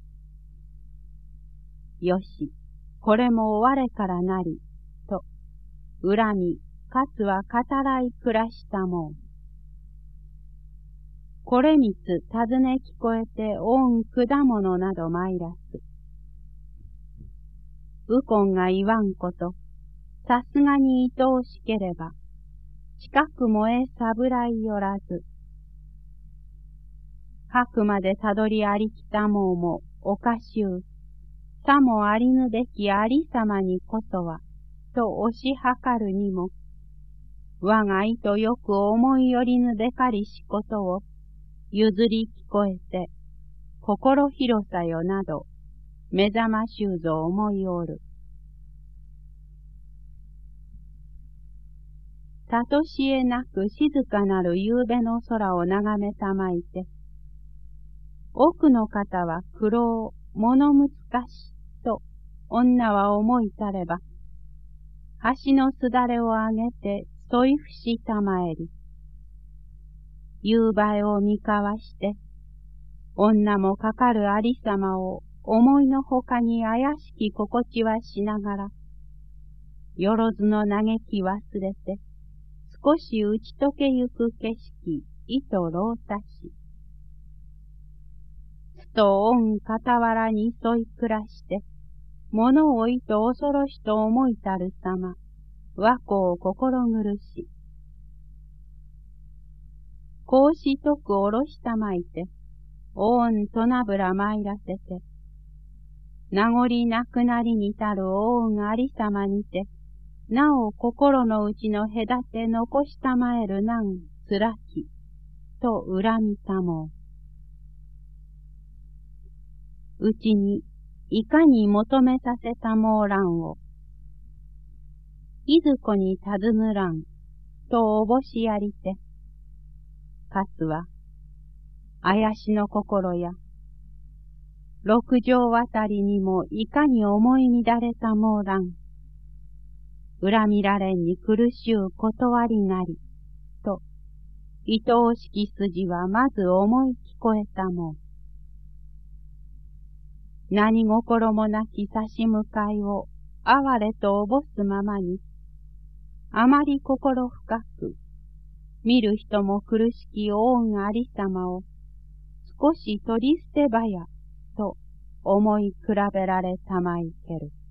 よし、これも我からなり、と、恨み、かつは語らい暮らしたもん。これみつ尋ね聞こえておん果物などまいらす。うこんが言わんこと、さすがに愛おしければ、近くもえさぶらいよらず。かくまでたどりありきたもうもおかしゅう、さもありぬべきありさまにこそは、と押し量るにも、我が意とよく思いよりぬべかりしことを、譲り聞こえて、心広さよなど、目覚ましゅうぞ思いおる。たとしえなく静かなる夕べの空を眺めたまいて、奥の方は苦労、物難し、と女は思いたれば、橋のすだれをあげて添い伏したまえり、夕映えを見かわして、女もかかるありさまを思いのほかに怪しき心地はしながら、よろずの嘆き忘れて、少し打ち解けゆく景色、意とろうたし、つと恩傍らに添い暮らして、物を意と恐ろしと思いたるさま、和子を心苦し。こうしとくおろしたまいて、おんとなぶらまいらせて、名残なくなりにたるおんありさまにて、なお心の内の隔て残したまえるなんつらき、と恨みたもう。うちに、いかに求めさせたもうらんを、いずこにたずぬらん、とおぼしやりて、かつは、あやしの心や、六条あたりにもいかに思い乱れたもうらん、恨みられんに苦しゅう断りなり、と、愛おしき筋はまず思い聞こえたもん。何心もなき差し向かいを哀れとおぼすままに、あまり心深く、見る人も苦しき恩ありさまを、少し取り捨てばや、と思い比べられたまいける。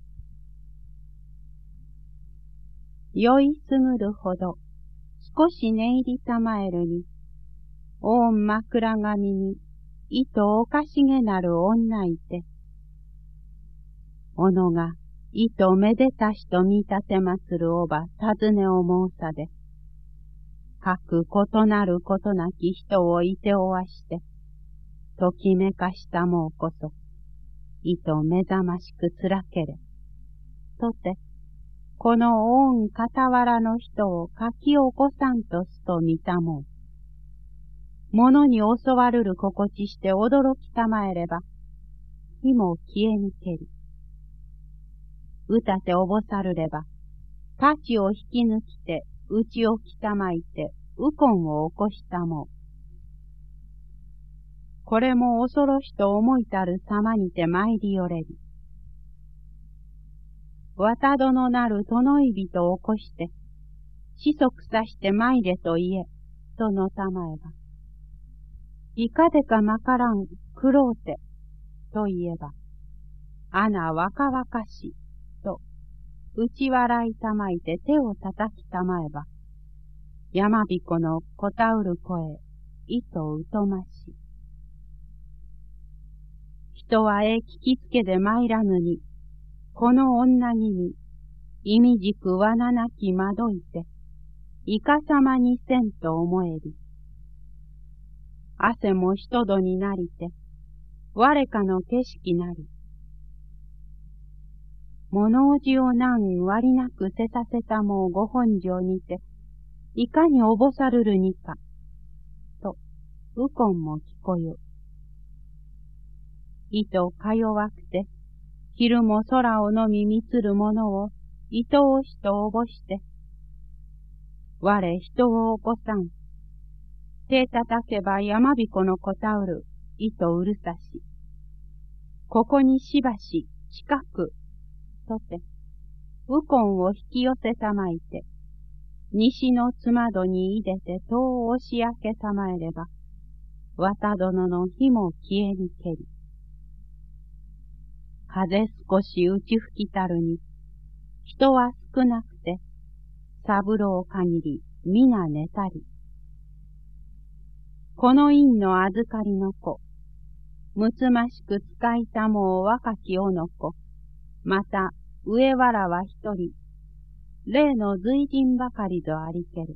酔いすぐるほど、少し寝入りたまえるに、おん枕髪に、いとおかしげなる女いて、おのが、いとめでたしと見立てまするおば尋ねお申さで、かく異なることなき人をいておわして、ときめかしたもうこそ、いと目覚ましくつらけれ。とて、この恩傍らの人を書き起こさんとすと見たもん。 物に襲わるる心地して驚きたまえれば、火も消えにけり。うたておぼさるれば、太刀を引き抜きて、内をきたまいて、右近を起こしたもう。これも恐ろしと思いたる様にて参りよれり。綿殿なる殿い人を起こして、子息さして参れと言え、とのたまえば。いかでかまからん、苦労て、と言えば、あな若々し、と、内笑いたまいて手を叩きたまえば、山彦のこたうる声、いと疎まし。人はえ聞きつけで参らぬに、この女にに、意味じく罠なき惑いて、いかさまにせんと思えり。汗もひとどになりて、我かの景色なり。物おじを何割なくせさせたもうご本性にて、いかにおぼさるるにか、と、右近も聞こゆ。いとか弱くて、昼も空をのみ見つるものを、いとおしとおぼして、我人を起こさん。手叩けば山彦のこたうる、いとうるさし。ここにしばし、近く、とて、右近を引き寄せたまいて、西のつまどにいでて戸を押し開けたまえれば、綿殿の火も消えにけり。風少し打ち吹きたるに、人は少なくて、三郎限り皆寝たり。この院の預かりの子、むつましく使いたもう若きおの子、また上原は一人、例の随人ばかりぞありける。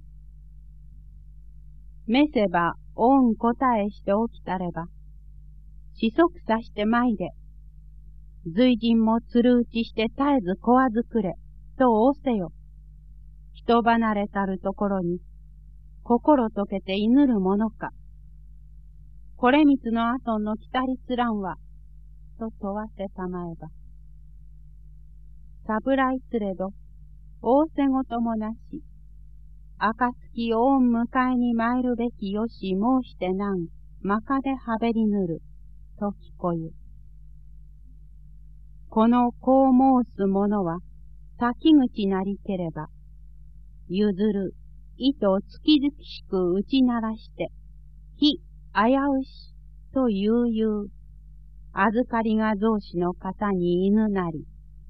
めせば恩答えして起きたれば、子息さして参れ、随人もつるうちして絶えずこわずくれ、と仰せよ。人離れたるところに、心溶けて祈るものか。これみつの後の来たりつらんは、と問わせたまえば。侍つれど、仰せごともなし、暁を恩迎えに参るべきよし申してなん、まかではべりぬる、と聞こゆ。このこう申す者は、先口なりければ、譲る、糸を月々しく打ち鳴らして、ひ、危うし、と悠々、預かりが増子の方に犬なり、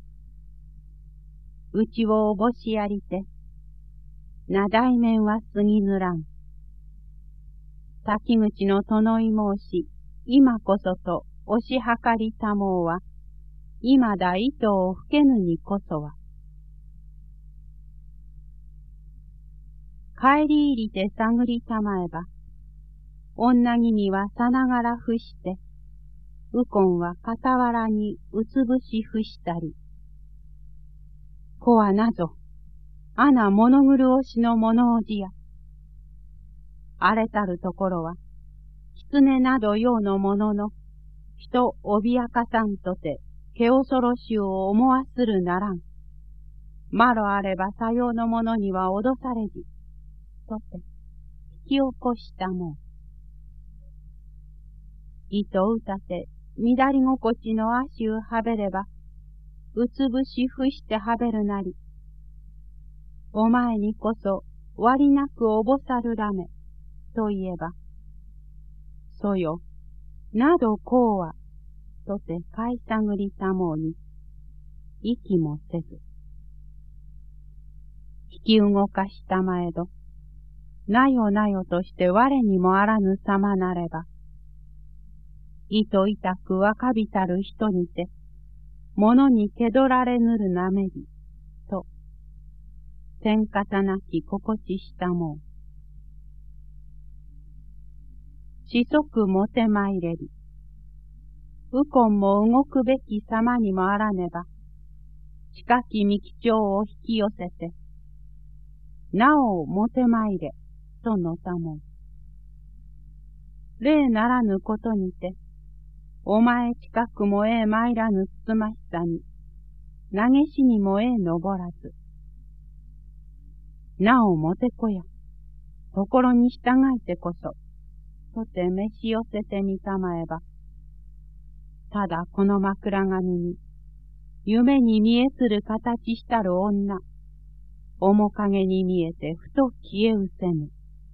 うちをおぼしやりて、なだい面は過ぎぬらん。先口の殿い申し、今こそと押し量りたもうは、今だ糸を吹けぬにこそは。帰り入りて探りたまえば、女君はさながら伏して、右近は傍らにうつぶし伏したり。子はなぞ、あな物苦しの物おじや。荒れたるところは、狐など用のものの、人脅かさんとて、け恐ろしゅうを思わするならん。まろあればさようのものには脅されじ。とて、引き起こしたもん。糸うたて、乱り心地の足をはべれば、うつぶし伏してはべるなり。お前にこそ、割なくおぼさるらめ、と言えば、そよ、などこうは、とてかいさぐりたもうに、息もせず。引き動かしたまえど、なよなよとして我にもあらぬさまなれば、糸痛く若びたる人にて、物にけどられぬるなめり、と、天方なき心地したもう。子息もてまいれり。右近も動くべき様にもあらねば、近き三木町を引き寄せて、なおもてまいれ、とのたもん。 例ならぬことにて、お前近くもええ参らぬつつましさに、投げしにもええ登らず。なおもてこや、ところに従いてこそ、とて召し寄せてみたまえば、ただこの枕紙に、夢に見えする形したる女、面影に見えてふと消えうせぬ。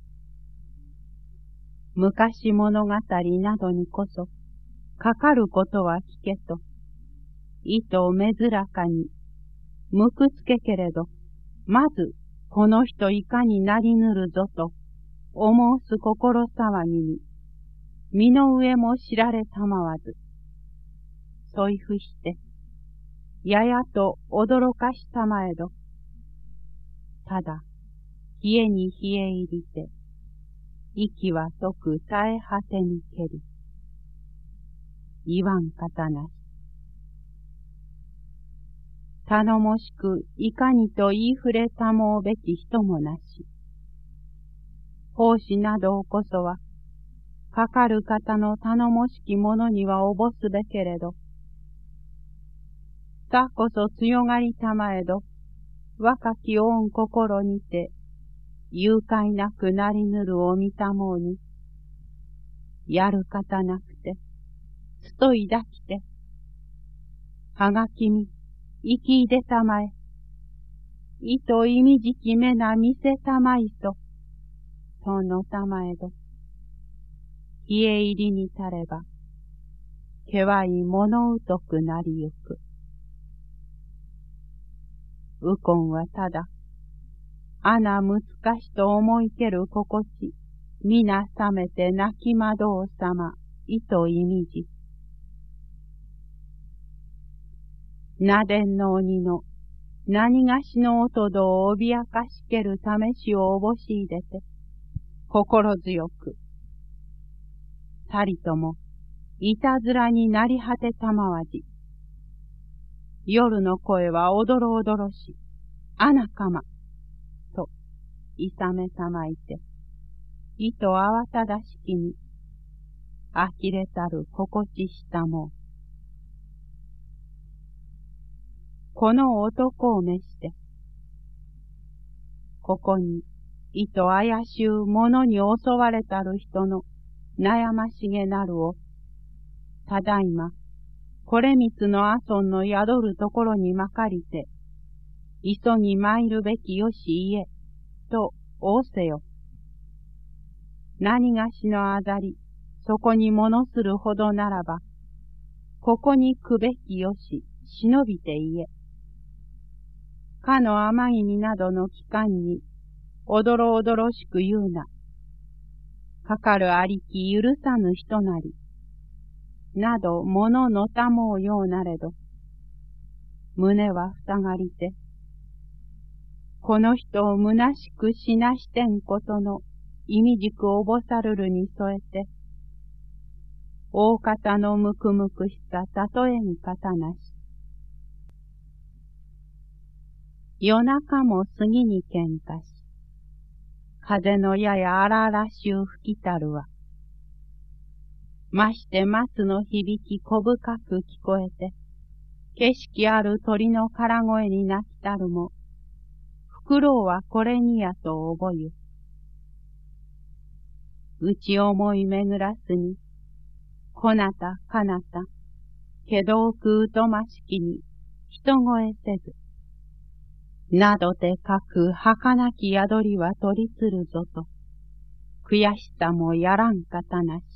昔物語などにこそ、かかることは聞けと、意図めずらかに、むくつけけれど、まず、この人いかになりぬるぞと、思うす心騒ぎに、身の上も知られたまわず、そいふして、ややと驚かしたまえど、ただ、冷えに冷え入りて、息はとく絶え果てにけり。言わんかたなし。頼もしくいかにと言い触れたもうべき人もなし。奉仕などこそは、かかる方の頼もしきものにはおぼすべけれど、さこそ強がりたまえど、若き恩心にて、誘拐なくなりぬるを見たもうに、やる方なくて、つといだきて、はがきみ、生きいでたまえ、いといみじきめな見せたまいそ、そのたまえど、冷え入りにたれば、けわい物疎くなりゆく。うこんはただ、あなむつかしと思いける心地、みなさめて泣きまどうさま、いといみじ。なでんの鬼の、何がしの音どを脅かしける試しをおぼしいでて、心強く。さりとも、いたずらになり果てたまわじ。夜の声はおどろおどろし、あなかま、と、いさめたまいて、いとあわただしきに、あきれたる心地したもう。この男を召して、ここに、いと怪しゅう者に襲われたる人の悩ましげなるを、ただいま、これみつの阿尊の宿るところにまかりて、急ぎ参るべきよし言え、と仰せよ。何がしのあざり、そこに物するほどならば、ここに来べきよし、忍びて言え。かの天君などの期間に、おどろおどろしく言うな。かかるありき許さぬ人なり、など物のたもうようなれど、胸はふたがりて、この人を虚しくしなしてんことの意味軸おぼさるるに添えて、大方のむくむくしさたとえん方なし。夜中も過ぎに喧嘩し、風のやや荒々しゅう吹きたるは、まして松の響き小深く聞こえて、景色ある鳥の空声になきたるも、フクロウはこれにやと覚ゆ。うち思い巡らすに、こなたかなた、けどうくうとましきに、人声せず、などで書く儚き宿りは取りつるぞと、悔しさもやらんかたなし。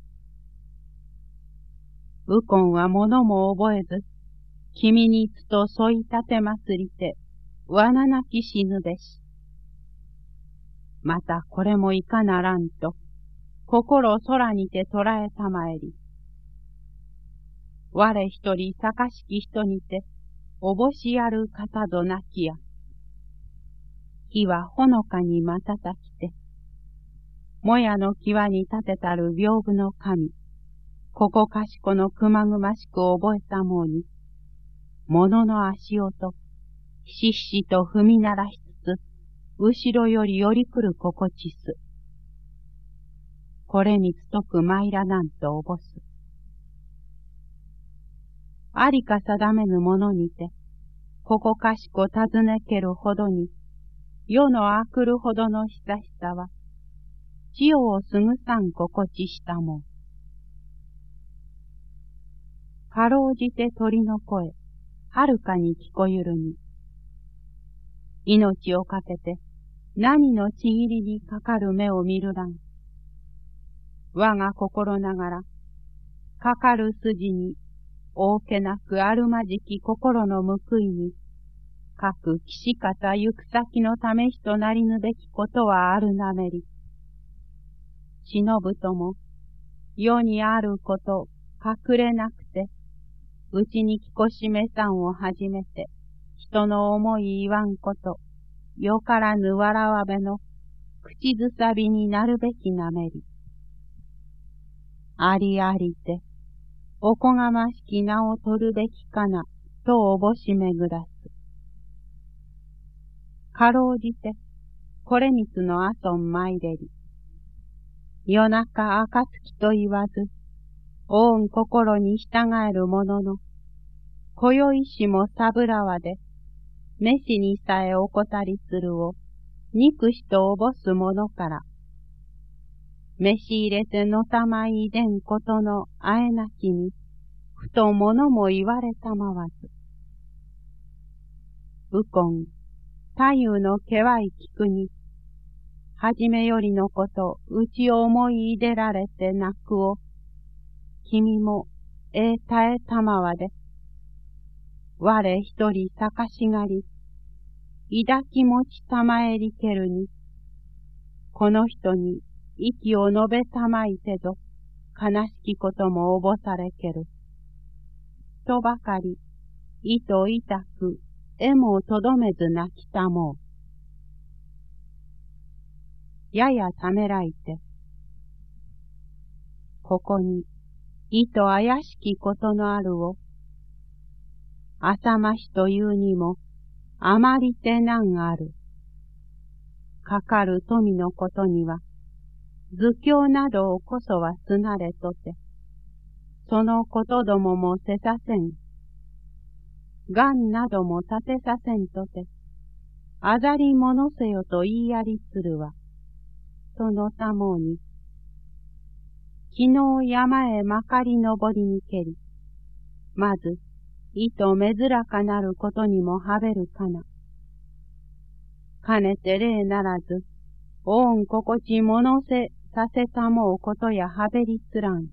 ウコンは物も覚えず、君につと添い立てますりて、罠なき死ぬべし。またこれもいかならんと、心空にて捉えたまえり。我一人坂しき人にて、おぼしやる方ぞなきや。火はほのかにまたたきて、もやの際に立てたる屏風の神、ここかしこのくまぐましく覚えたもうに、物の足音、ひしひしと踏み鳴らしつつ、後ろより寄り来る心地す。 これみつとくまいらなんとおぼす。ありか定めぬものにて、ここかしこ尋ねけるほどに、世のあくるほどの久しさは、千代をすぐさん心地したもん。かろうじて鳥の声、はるかに聞こゆるに。命をかけて、何のちぎりにかかる目を見るらん。我が心ながら、かかる筋に、大けなくあるまじき心の報いに、各岸方行く先の試しとなりぬべきことはあるなめり。忍ぶとも、世にあること隠れなくて、うちにきこしめさんをはじめて、人の思い言わんこと、よからぬ笑わべの、口ずさびになるべきなめり。ありありて、おこがましき名を取るべきかな、とおぼしめぐらす。かろうじて、これみつのあそんまいれり。夜中あかつきと言わず、おん心に従えるものの、今宵しもさぶらわで、飯にさえおこたりするを、憎しとおぼすものから、飯入れてのたまいでんことのあえなきに、ふとものも言われたまわず。うこん、太夫のけわい聞くに、はじめよりのこと、うちを思い出られて泣くを、君も、ええたえたまわで、我一人さかしがり、抱き持ちたまえりけるに、この人に息を述べたまいてぞ、悲しきこともおぼされける。とばかり、いと痛く、えもとどめず泣きたもう。ややためらいて、ここに、いとあやしきことのあるを、あさましというにも、あまりてなんある。かかる富のことには、図教などをこそはすなれとて、そのことどももせさせん。がんなども立てさせんとて、あざりものせよと言いやりするわ。そのたもうに、昨日山へまかり登りにけり、まず、いとめずらかなることにもはべるかな。かねて礼ならず、おん心地ものせさせたもうことやはべりつらん。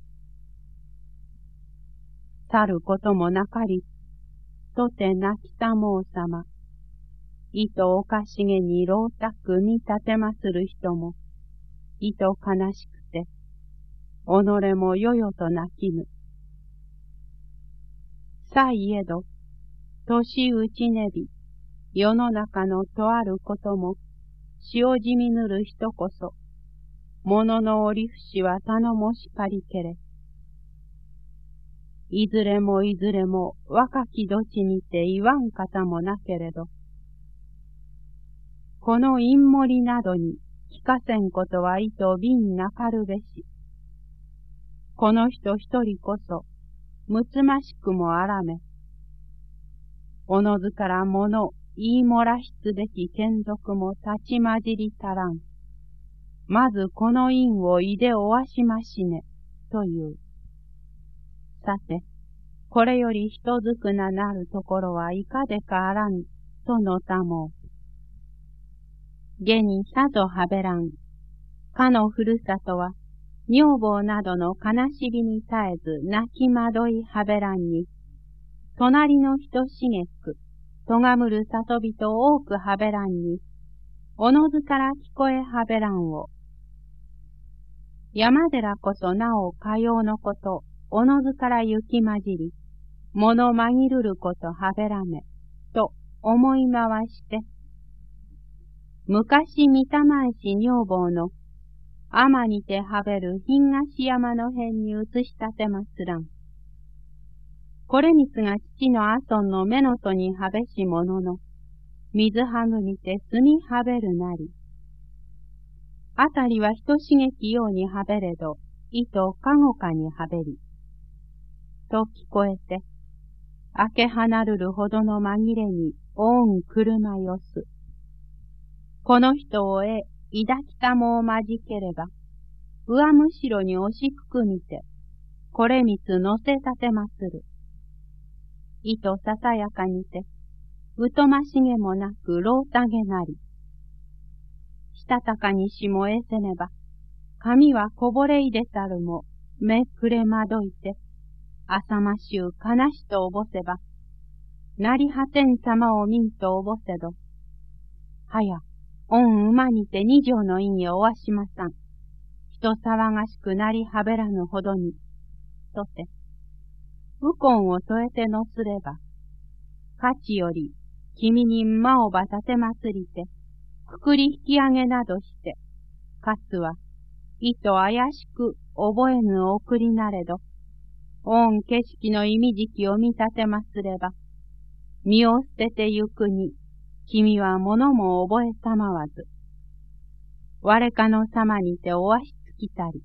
去ることもなかり、とて泣きたもうさま。いとおかしげにろうたく見立てまする人も、いと悲しくて、己もよよと泣きぬ。さいえど、年打ちねび、世の中のとあることも、塩じみぬる人こそ、ものの折り節は頼もしかりけれ。いずれもいずれも若きどちにて言わん方もなけれど、この陰盛りなどに聞かせんことはいと瓶なかるべし。この人一人こそ、むつましくもあらめ。おのずからもの言い漏らしつべき眷属も立ちまじりたらん。まずこの陰をいでおわしましね、という。さて、これより人づくななるところはいかでかあらん、とのたもう。下にさぞはべらん。かのふるさとは、女房などの悲しみに絶えず泣きまどいはべらんに、隣の人しげく、とがむる里人多くはべらんに、おのずから聞こえはべらんを。山寺こそなおかようのこと、おのずから行きまじり、ものまぎるることはべらめ、と思い回して、昔見たまえし女房の、天にてはべる東山の辺に移したてますらん。これみつが父の阿孫の目のとにはべしものの、水はぐにて住みはべるなり。 あたりはひとしげきようにはべれど、いとかごかにはべり。と聞こえて、明け離るるほどの紛れに、おん車よす。この人をえ、抱きたもをまじければ、上むしろに押しくくみて、これみつ乗せたてまする。いとささやかにて、うとましげもなくろうたげなり。したたかにしもえせねば、髪はこぼれいでたるも、めくれまどいて、あさましゅうかなしとおぼせば、なりはてんさまをみんとおぼせど、はや、おん馬にて二条の意をおわしまさん。人騒がしくなりはべらぬほどに、とて、うこんを添えてのすれば、かちより、君に馬をば立てまつりて、くくり引き上げなどして、かつは、いと怪しく覚えぬ送りなれど、おん景色の意味時期を見立てますれば、身を捨ててゆくに、君は物も覚えたまわず、我かの様にておわしつきたり。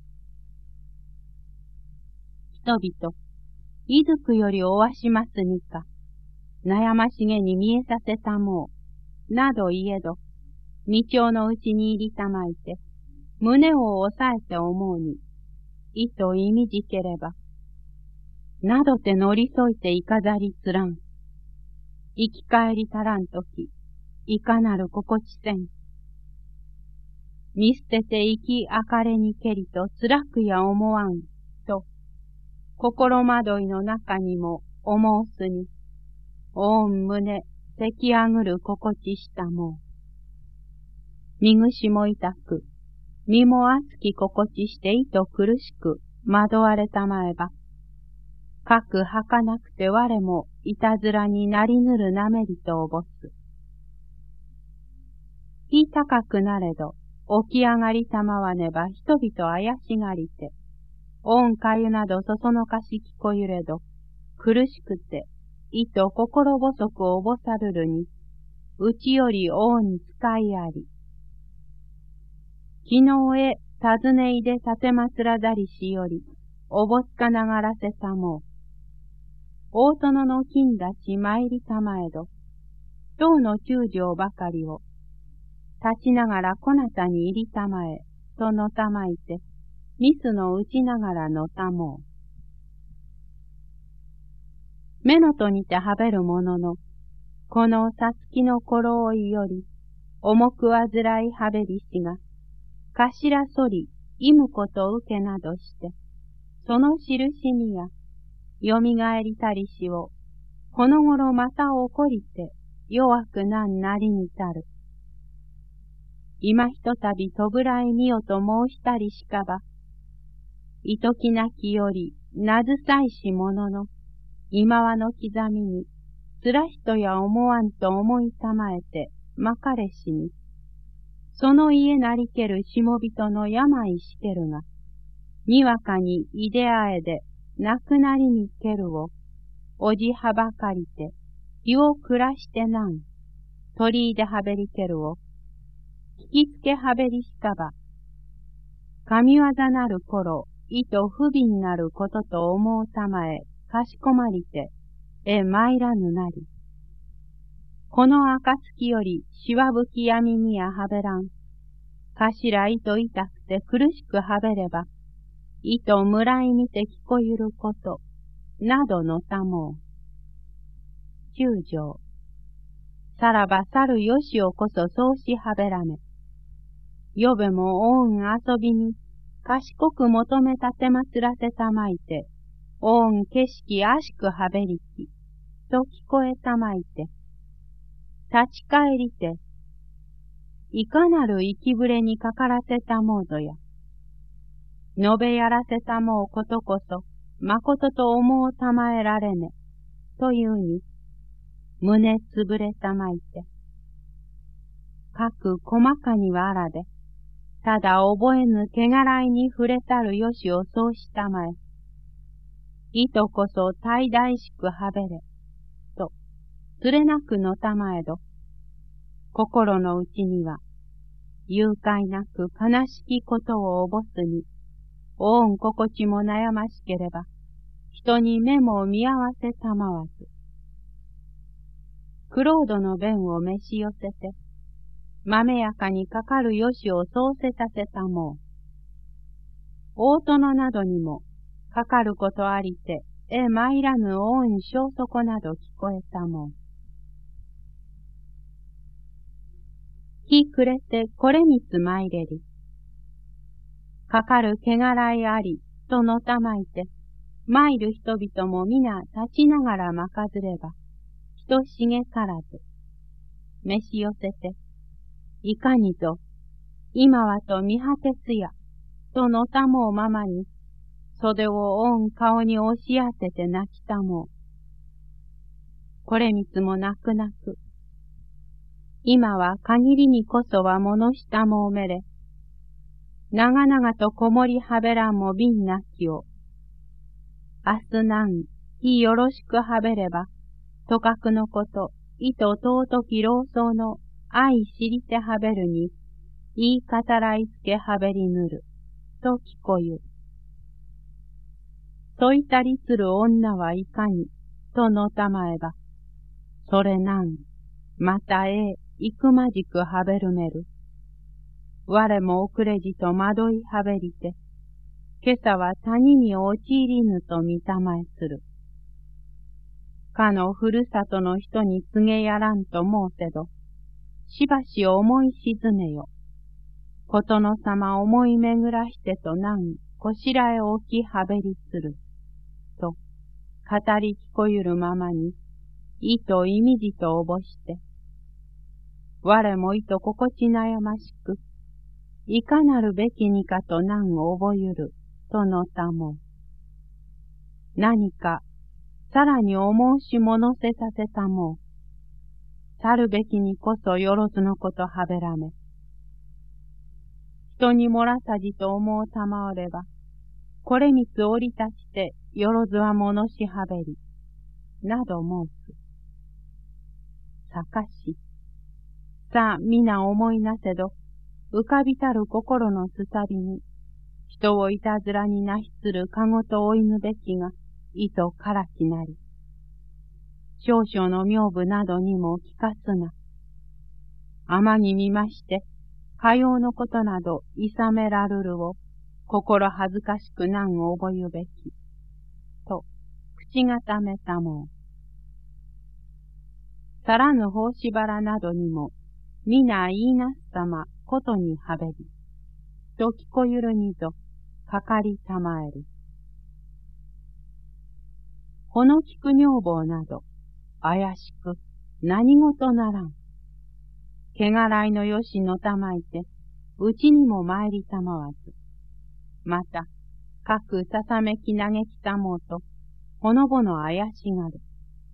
人々、いずくよりおわしますにか、悩ましげに見えさせたもう、などいえど、未調のうちに入りたまいて、胸を押さえて思うに、いと意味じければ、などて乗り添いていかざりつらん。生き返りたらんとき、いかなる心地せん。見捨てて生きあかれにけりと辛くや思わん、と、心まどいの中にも思うすに、おん胸、せきあぐる心地したもう。身ぐしも痛く、身も熱き心地していと苦しく惑われたまえば、かくはかなくて我もいたずらになりぬるなめりとおぼす。日高くなれど、起き上がりたまわねば人々怪しがりて、恩かゆなどそそのかし聞こゆれど、苦しくて、いと心細くおぼさるるに、うちより恩使いあり。昨日へ尋ねいで立てまつらざりしより、おぼつかながらせたもう。大殿の金立ち参りたまえど、当の中将ばかりを、立ちながらこなたに入りたまえ、とのたまいて、ミスの打ちながらのたもう。目のとにてはべるものの、このさつきの頃追いより、重くわずらいはべりしが、頭そり、いむこと受けなどして、その印にや、よみがえりたりしを、この頃また起こりて、弱くなんなりにたる。今ひとたびとぶらいみよと申したりしかば、いときなきより、なずさいしものの、今はの刻みに、つらひとや思わんと思いたまえて、まかれしに、その家なりけるしもびとの病しけるが、にわかにいであえで、亡くなりにけるを、おじはばかりて、湯を暮らしてなん、鳥居ではべりけるを、聞きつけはべりしかば、神業なる頃、いと不憫なることと思うたまえ、かしこまりて、え参らぬなり。この暁より、しわぶき闇にやはべらん。かしらいと痛くて苦しくはべれば、いと村井にて聞こゆること、などのたもう。中将。さらば去るよしをこそそうしはべらめ。よべもおん遊びに、賢く求めたてまつらせたまいて、おん景色あしくはべりき、と聞こえたまいて、立ち返りて、いかなる生きぶれにかからせたもうぞや。述べやらせたもうことこそ、まことと思うたまえられね、というに、胸つぶれたまいて。かく細かにはあらで、ただ覚えぬけがらいに触れたるよしをそうしたまえ。いとこそ大々しくはべれ、と、つれなくのたまえど、心のうちには、 誘拐なく悲しきことをおぼすに、お恩心地も悩ましければ、人に目も見合わせたまわず。クロードの弁を召し寄せて、まめやかにかかるよしをそうせさせたもう。大殿などにも、かかることありて、え参らぬ恩消息など聞こえたもん。日暮れてこれみつ参れり。かかるけがらいあり、とのたまいて、参る人々も皆立ちながらまかずれば、人しげからず。召し寄せて、いかにぞ、今はと見果てつや、とのたもうままに、袖を恩顔に押し当てて泣きたもう。これみつも泣く泣く。今は限りにこそは物下もおめれ。長々とこもりはべらんも瓶なきを。明日なん日よろしくはべれば、とかくのこと、意と尊き老僧の愛知りてはべるに、言い方らいつけはべりぬる、と聞こゆ。そいたりする女はいかに、とのたまえば、それなん、またええ、いくまじくはべるめる。我も遅れじと惑いはべりて、今朝は谷に陥りぬと見たまえする。かのふるさとの人に告げやらんと申せど、しばし思い沈めよ。ことのさま思い巡らしてとなんこしらえ置きはべりする。と、語り聞こゆるままに、意と意味じとおぼして、我も意と心地悩ましく、いかなるべきにかと難を覚ゆる、とのたも。何か、さらにお申し物せさせたも。去るべきにこそよろずのことはべらめ。人に漏らさじと思うたまわれば、これみつ折りたして、よろずは物しはべり、など申す。さかし、さあ皆思いなせど、浮かびたる心のすさびに、人をいたずらになしするかごと追いぬべきが、意図からきなり。少々の名部などにも聞かすな。天に見まして、かようのことなどいさめらるるを、心恥ずかしく難を覚ゆべき。と、口がためたもん。さらぬ法師原などにも、皆言いなすさま、ことにはべり。と聞こゆるにぞ、かかりたまえる。この聞く女房など、怪しく、何事ならん。けがらいのよしのたまいて、うちにも参りたまわず。また、各ささめき嘆きたもうと、ほのぼの怪しがる。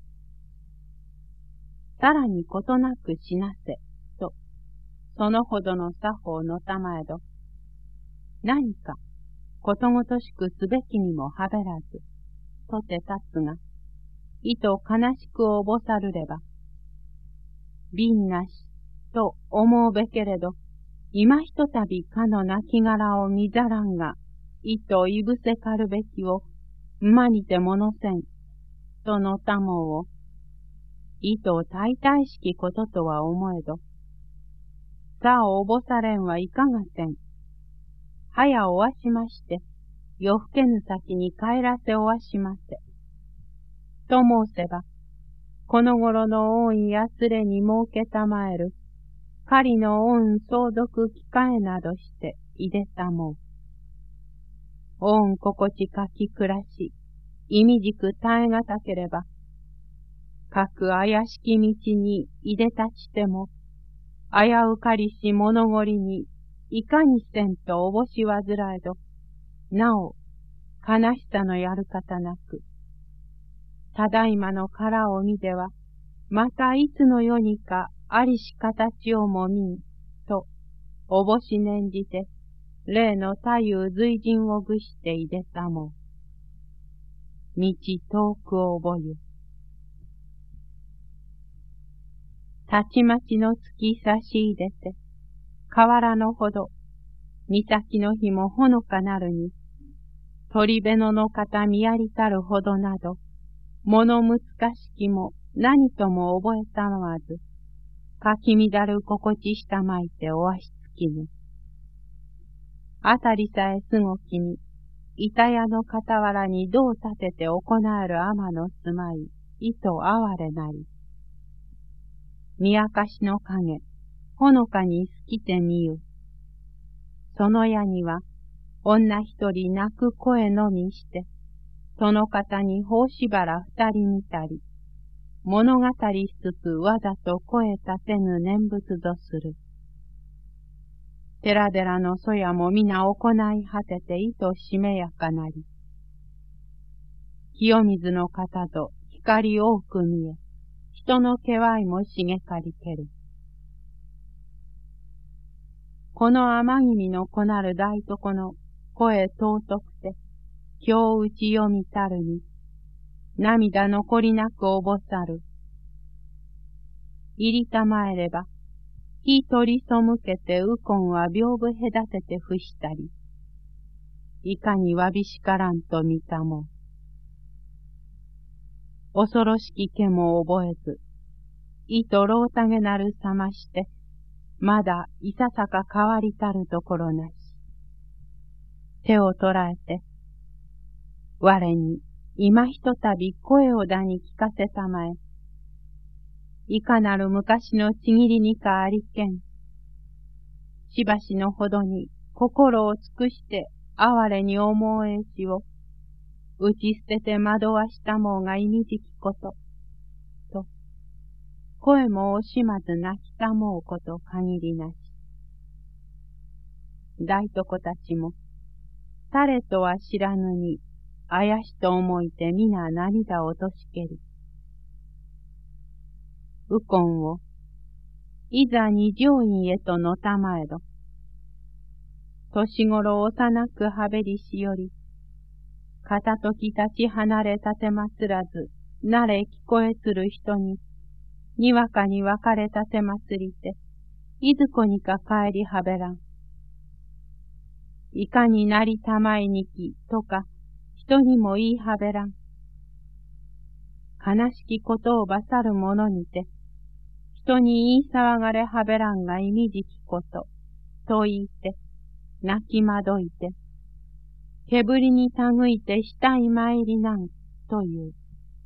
さらにことなくしなせ、と、そのほどの作法のたまえど、何か、ことごとしくすべきにもはべらず、とて立つが、意と悲しくおぼさるれば、瓶なし、と思うべけれど、今ひとたびかの亡骸を見ざらんが、意といぶせかるべきを、馬にてものせん、とのたもを、意と大々しきこととは思えど、さあおぼされんはいかがせん。はやおわしまして、夜更けぬ先に帰らせおわしませ。と申せば、この頃の恩やすれに設けたまえる、狩りの恩相続機会などしていでたもう。恩心地かき暮らし、意味じく耐えがたければ、各怪しき道にいでたちても、危うかりし物ごりに、いかにせんとおぼしわずらえど、なお、悲しさのやる方なく、ただいまの殻を見ては、またいつの世にかありし形をも見ん、と、おぼし念じて、例の太夫随人をぐしていでたも。道遠くを覚ゆ。たちまちの月差し入れて、 河原のほど、岬の日もほのかなるに、鳥べのの方見やりたるほどなど、物難しきも何とも覚えたまわず、かき乱る心地したまいておわしつきぬ。あたりさえすごきに、板屋の傍らにどう立てて行える天の住まい、いと哀れなり。見明かしの影、ほのかに透きてみゆ。その矢には、女一人泣く声のみして、その方に法しばら二人見たり、物語しつつわざと声立てぬ念仏ぞする。寺々のそやも皆行い果てていとしめやかなり。清水の方と光多く見え、人の気わいも茂かりける。この天君の子なる大床の声尊くて、今日打ち読みたるに、涙残りなくおぼさる。入りたまえれば、火取り背けて右近は屏風隔てて伏したり、いかにわびしからんと見たも。恐ろしき気も覚えず、いとろうたげなるさまして、まだいささか変わりたるところなし。手を捉えて、我に今ひとたび声をだに聞かせたまえ。いかなる昔のちぎりにかありけん。しばしのほどに心を尽くして哀れに思うえしを、打ち捨てて惑わしたもうがいみじきこと、と、声も惜しまず泣きたもうこと限りなし。大床たちも、誰とは知らぬに、あやしと思いて皆涙をとしけり。右近を、いざ二条院へとのたまえど、年頃幼くはべりしより、片時立ち離れ立てまつらず、なれ聞こえする人に、にわかに別れ立てまつりて、いずこにか帰りはべらん。いかになりたまいにきとか、人にも言いはべらん。悲しきことをばさる者にて、人に言い騒がれはべらんがいみじきこと、と言いて、泣きまどいて、煙にたぐいてしたいまいりなん、という。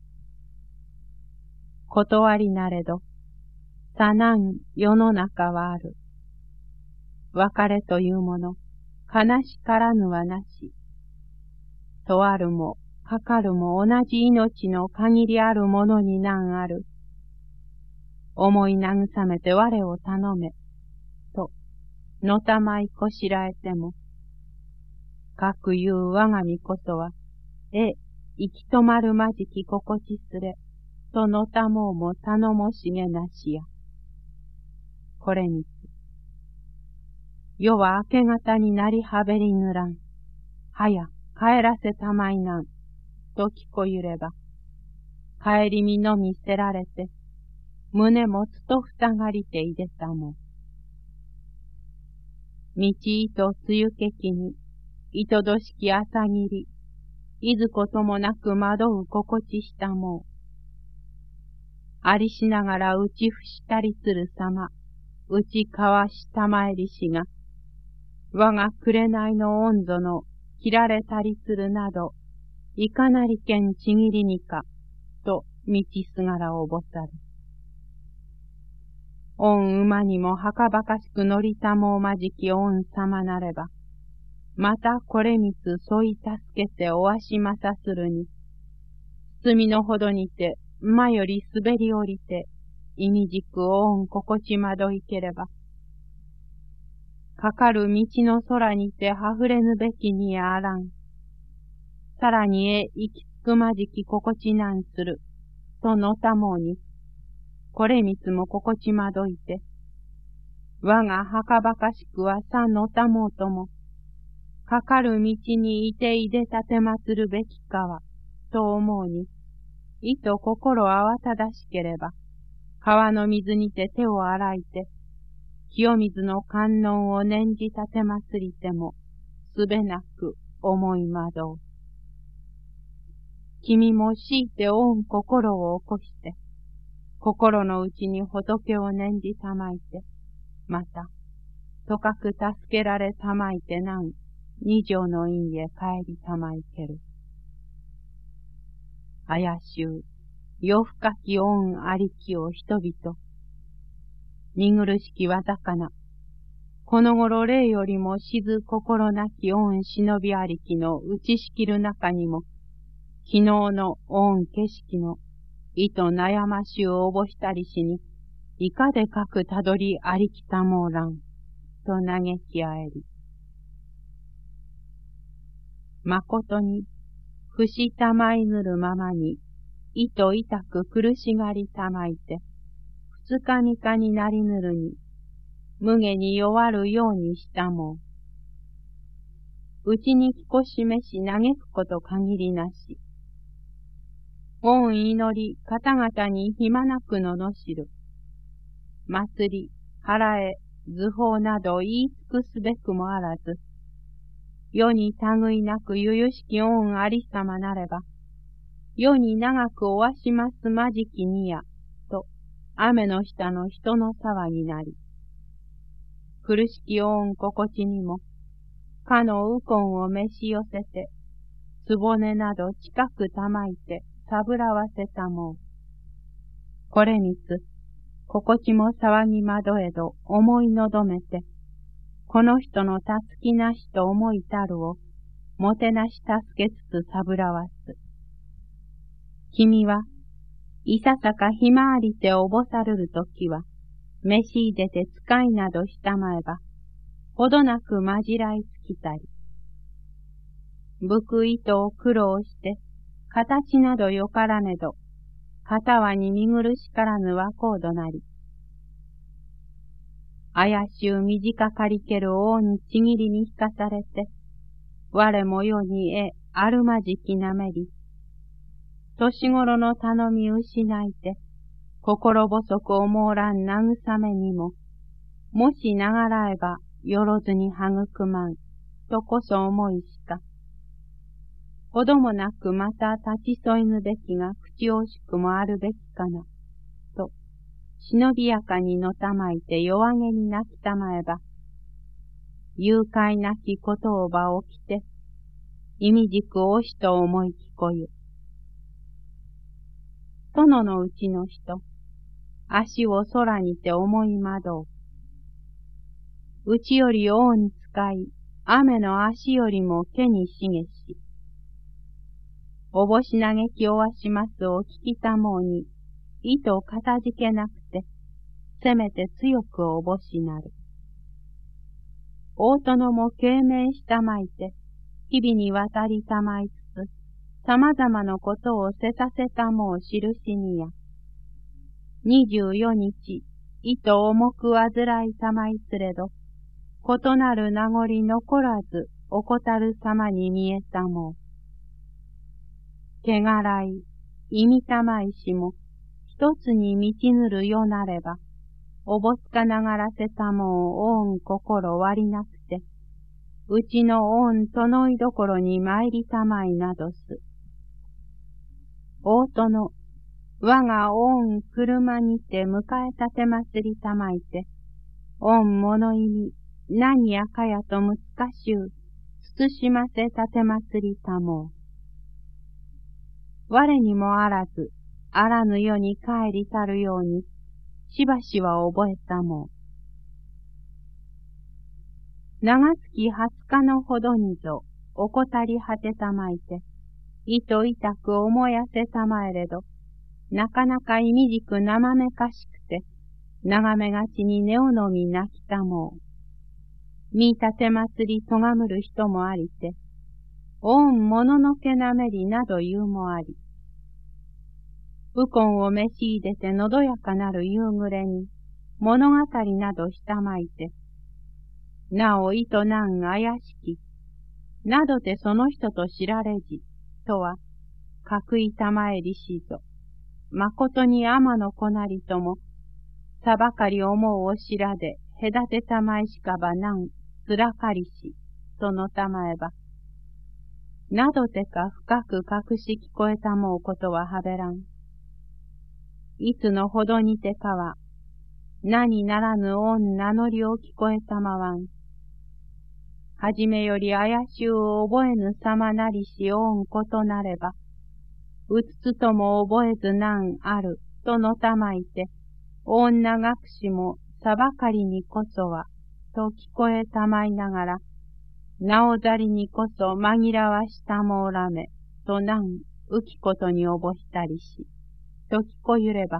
断りなれど、さなん世の中はある。別れというもの、悲しからぬはなし。とあるも、かかるも同じ命の限りあるものになんある。思い慰めて我を頼め、と、のたまいこしらえても、かくいう我が身こそは、え、行き止まるまじき心地すれ、とのたもうも頼もしげなしや。これにつ、夜は明け方になりはべりぬらん、はや帰らせたまいなん、と聞こゆれば、帰り身のみせられて、胸もつとふたがりていでたも。道いとつゆけきに、いとどしき朝霧、いずこともなく惑う心地したもう。ありしながら打ち伏したりするさま、打ちかわしたまえりしが、我が紅の温度の切られたりするなど、いかなりけんちぎりにか、と道すがらおぼさる。御馬にもはかばかしく乗りたもうまじき御様なれば、またこれみつそい助けておわしまさするに、隅のほどにて馬より滑り降りて、いみじく御心地まどいければ、かかる道の空にてはふれぬべきにあらん。さらにへ行きつくまじき心地なんする、とのたもうに、これみつも心地まどいて、我がはかばかしくはさのたもうとも、かかる道にいていでたてまつるべきかは、と思うに、いと心慌ただしければ、川の水にて手を洗いて、 清水の観音を念じ立てまつりても、すべなく思い惑う。君も強いて御心を起こして、心の内に仏を念じたまいて、また、とかく助けられたまいてなん、二条の院へ帰りたまいける。あやしゅう、夜深き恩ありきを人々、見苦しきわざかな、この頃霊よりも静心なき恩忍びありきの打ちしきる中にも、昨日の恩景色の、意と悩ましゅうおぼしたりしに、いかでかくたどりありきたもうらん、と嘆きあえり。まことに、不したまいぬるままに、意と痛く苦しがりたまいて、二日三日になりぬるに、無下に弱るようにしたもう。うちにきこしめし嘆くこと限りなし。御祈り方々に暇なくののしる。祭り、払え、図法など言い尽くすべくもあらず、世に類なくゆゆしき御ありさまなれば、世に長くおわしますまじきにや、と、雨の下の人の騒ぎなり。苦しき御心地にも、かの右近を召し寄せて、つぼねなど近くたまいて、さぶらわせたもう。これみつ、心地も騒ぎまどえど思いのどめて、この人のたつきなしと思いたるを、もてなし助けつつさぶらわす。君は、いささか暇ありておぼさるるときは、召し入れて使いなどしたまえば、ほどなくまじらいつきたり。ぶく糸を苦労して、形などよからねど、片はに見苦しからぬわこうどなり。あやしゅう短かりける王にちぎりに引かされて、我も世にえあるまじきなめり。年頃の頼み失いて、心細く思うらん慰めにも、もしながらえばよろずに育まん、とこそ思いしか。ほどもなくまた立ち添いぬべきが口惜しくもあるべきかな、と、忍びやかにのたまいて弱げに泣きたまえば、誘拐なき言葉をきて、意味じくおしと思い聞こゆ。殿のうちの人、足を空にて思い惑う。うちより王に使い、雨の足よりも毛にしげし、おぼし嘆きおわしますを聞きたもうに、意とかたじけなくて、せめて強くおぼしなる。大殿も敬命したまいて、日々にわたりたまいつつ、様々なことをせさせたもう印にや、二十四日、意と重く患いたまいつれど、異なる名残残らず、怠る様に見えたもう。けがらい、意味たまいしも、一つに満ちぬるよなれば、おぼつかながらせたもう、御心割りなくて、うちの御殿いどころに参りたまいなどす。大殿、我が御車にて迎えたてまつりたまいて、御物意味、何やかやと難しゅう、つつしませたてまつりたもう。我にもあらず、あらぬ世に帰りたるように、しばしは覚えたもう。長月二十日のほどにぞ、怠り果てたまいて、意と痛く思やせたまえれど、なかなか意味じく生めかしくて、眺めがちに根をのみ泣きたもう。見立て祭りとがむる人もありて、御もののけなめりなど言うもあり。右近を召し入れてのどやかなる夕暮れに、物語などしたまいて、なお意となん怪しき、などてその人と知られじ、とは、かくいたまえりしぞ。まことに天の子なりとも、さばかり思うおしらで、 隔てたまいしかばなん、つらかりし、とのたまえば。などてか深く隠し聞こえたもうことははべらん。いつのほどにてかは、何ならぬ恩名乗りを聞こえたまわん。はじめより怪しゅう覚えぬさまなりし恩ことなれば、うつつとも覚えずなんある、とのたまいて、女隠しもさばかりにこそは、と聞こえたまいながら、なおざりにこそ紛らわしたもおらめ、となん浮きことにおぼしたりし、と聞こゆれば、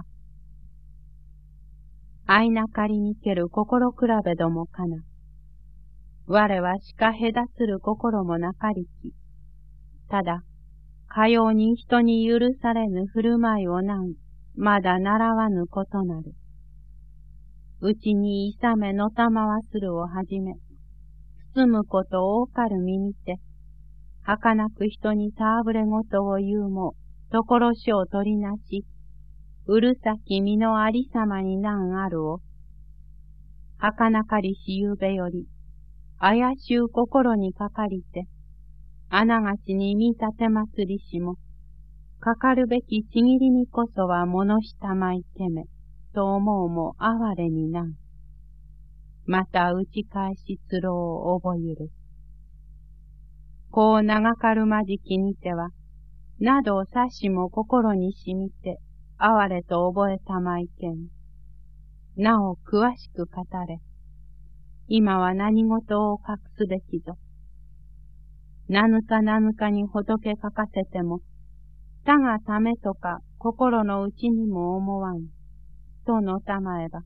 あいなかりにける心比べどもかな。我はしか隔つる心もなかりき。ただ、かように人に許されぬ振る舞いをなん、まだ習わぬことなる。うちにいさめのたまわするをはじめ、包むこと多かる身にて、儚く人にたぶれごとを言うも、ところしを取りなし、うるさき身のありさまになんあるを、儚かりしゆうべより、怪しゅう心にかかりて、あながちに見立てまつりしも、かかるべきちぎりにこそは物したまいけめ、と思うも哀れになん。また打ち返しつろを覚ゆる。こう長かるまじきにては、などをさしも心にしみて、哀れと覚えたまいけん。なお詳しく語れ。今は何事を隠すべきぞ。なぬかなぬかに仏書かせても、他がためとか心の内にも思わん、とのたまえば。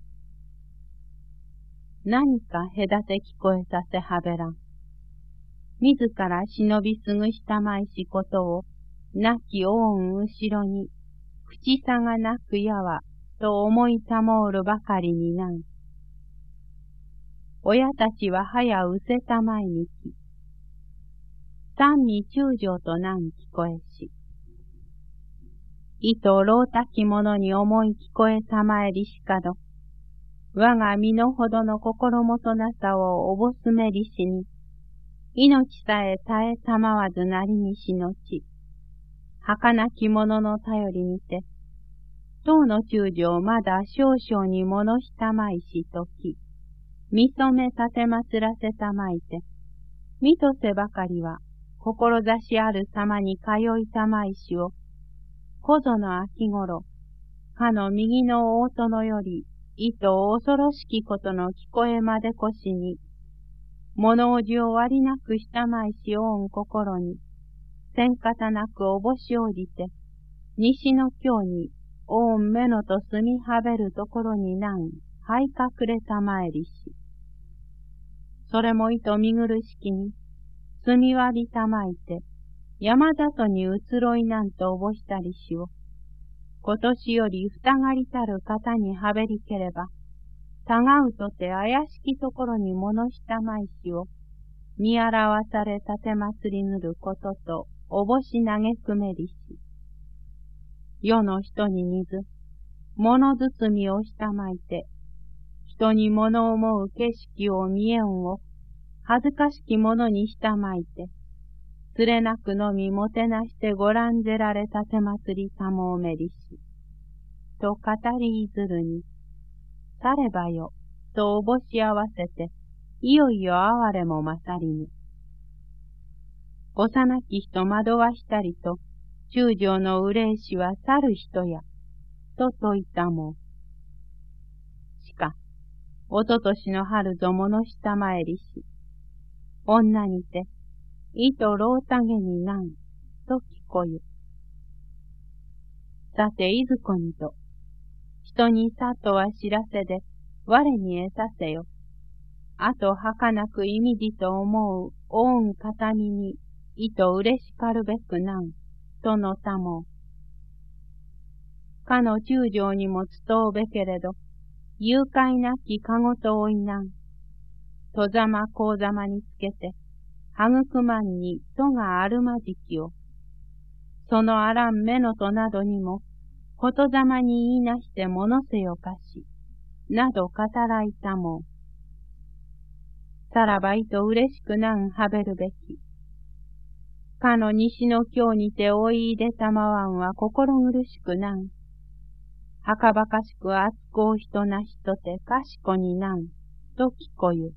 何か隔て聞こえさせはべらん。自ら忍びすぐしたまいしことを、亡き恩後ろに、口さがなくやわ、と思いたもおるばかりになん。親たちははやうせたまいにき、三味中将となん聞こえし、いと老たき者に思い聞こえたまえりしかど、我が身のほどの心もとなさをおぼすめりしに、命さえ絶えたまわずなりにしのち、儚き者の頼りにて、当の中将まだ少々に物したまいしとき、見初め立てまつらせたまいて、見とせばかりは、志ある様に通いたまいしを、こぞの秋頃、かの右の大殿より、いと恐ろしきことの聞こえまでこしに、物おじを割りなくしたまいしおん心に、せんかたなくおぼしおじて、西の京に、おん目のと住みはべるところになん、はい隠れたまえりし。それもいと見苦しきに、住みわびたまいて、山里に移ろいなんとおぼしたりしを、今年よりふたがりたる方にはべりければ、たがうとて怪しきところに物したまいしを、見表わされたてまつりぬることと、おぼし嘆くめりし。世の人に似ず、物包みをしたまいて、人に物思う景色を見えんを、恥ずかしきものにしたまいて、つれなくのみもてなしてごらんぜられたてまつりたもおめりし。と語りいずるに、さればよ、とおぼし合わせて、いよいよ哀れも勝りぬ。幼き人惑わしたりと、中将の憂しは去る人や、と説いたも。しか、おととしの春ぞ物したまえりし、女にて、いと老たげになん、と聞こゆ。さていずこにと、人にさとは知らせで、我に得させよ。あと儚く意味じと思う、恩形見に、いと嬉しかるべくなん、とのたもう。かの中将にも伝うべけれど、誘拐なきかごとおいなん。とざまこうざまにつけて、育まんにとがあるまじきを。そのあらん目のとなどにも、ことざまに言いなしてものせよかし、など語らいたもう。 さらばいと嬉しくなんはべるべき。かの西の京にておいいでたまわんは心苦しくなん。はかばかしく厚こう人なしとてかしこになん、と聞こゆ。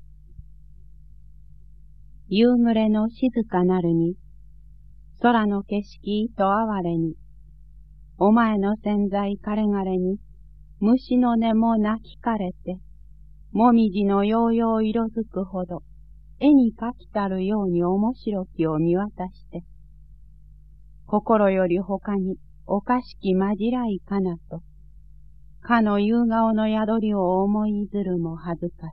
夕暮れの静かなるに、空の景色と哀れに、お前の潜在かれがれに、虫の音も鳴きかれて、もみじのようよう色づくほど、絵に描きたるように面白きを見渡して、心より他におかしきまじらいかなと、かの夕顔の宿りを思いずるも恥ずかし。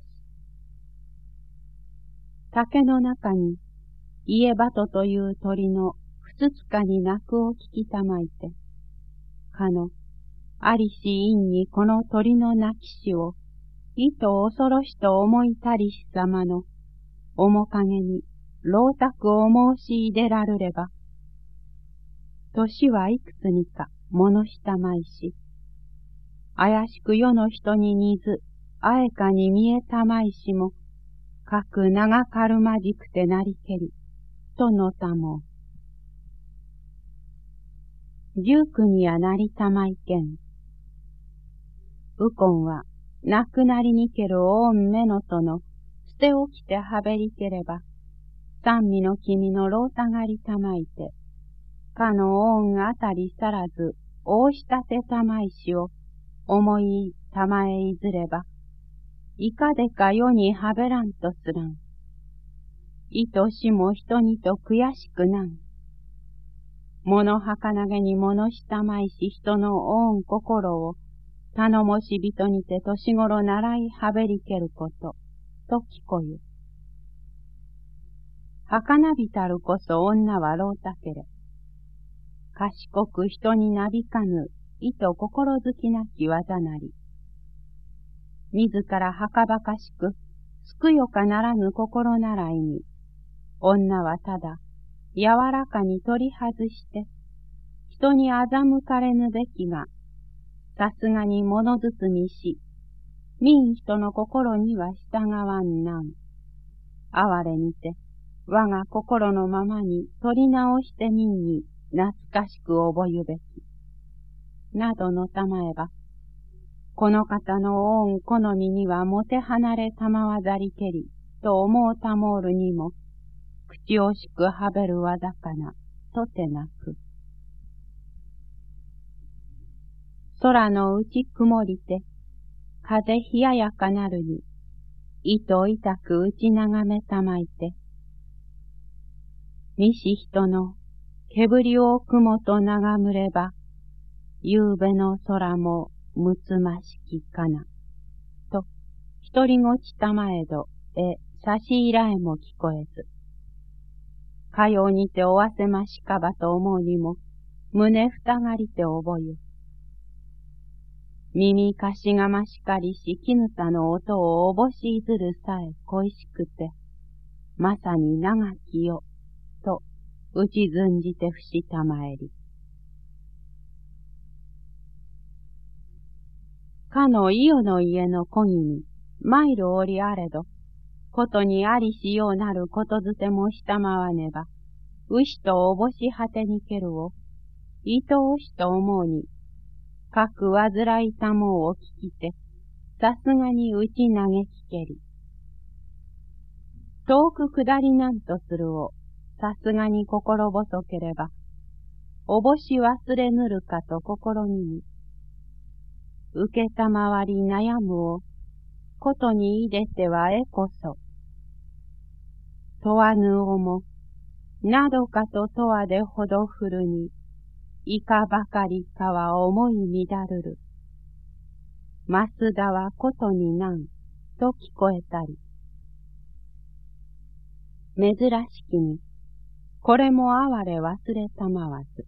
竹の中に、家バトという鳥のふつつかに鳴くを聞きたまいて、かの、ありし院にこの鳥の鳴きしを、いと恐ろしと思いたりしさまの、面影に、老沢を申し入れらるれば、年はいくつにか物したまいし、怪しく世の人に似ず、あえかに見えたまいしも、かく長かるまじくてなりけり、とのたもう。十九にはなりたまいけん。ウコンは、亡くなりにけるおんめのとの、捨て起きてはべりければ、三味の君のろうたがりたまいて、かのおんあたりさらず、おうしたてたまいしを、思いたまえいずれば、いかでか世にはべらんとすらん。いとしも人にと悔しくなん。物はかなげに物したまいし人のおん心を、頼もし人にて年頃習いはべりけること、と聞こゆ。はかなびたるこそ女はろうたけれ。賢く人になびかぬ、いと心づきなき技なり。自らはかばかしく、すくよかならぬ心習いに、女はただ、柔らかに取り外して、人に欺かれぬべきが、さすがに物包みし、民人の心には従わんなん。哀れにて、我が心のままに取り直して民に懐かしく覚ゆべき。などのたまえば、この方の恩好みにはもて離れたまわざりけり、と思うたもうるにも、口惜しくはべるわだかな、とてなく。空のうち曇りて、風冷ややかなるに、糸痛く打ち眺めたまいて、見し人の煙を雲と眺むれば、夕べの空もむつましきかな、と、一人ごちたまえど、え、差しいらえも聞こえず、かようにておわせましかばと思うにも、胸ふたがりて覚ゆ。耳かしがましかりし絹田の音をおぼしいずるさえ恋しくて、まさに長きよ、と、打ちずんじてふしたまえり。かの伊予の家の小木に、マイルおりあれど、ことにありしようなることづてもしたまわねば、牛とおぼし果てにけるを、いとおしと思うに、かくわずらいたもうを聞きて、さすがに打ち投げきけり。遠く下りなんとするを、さすがに心細ければ、おぼし忘れぬるかと心にに、受けたまわり悩むを、ことにいでてはえこそ、問わぬおも、などかと問わでほどふるに、いかばかりかは思い乱るる。増田はことになん、と聞こえたり。珍しきに、これも哀れ忘れたまわず。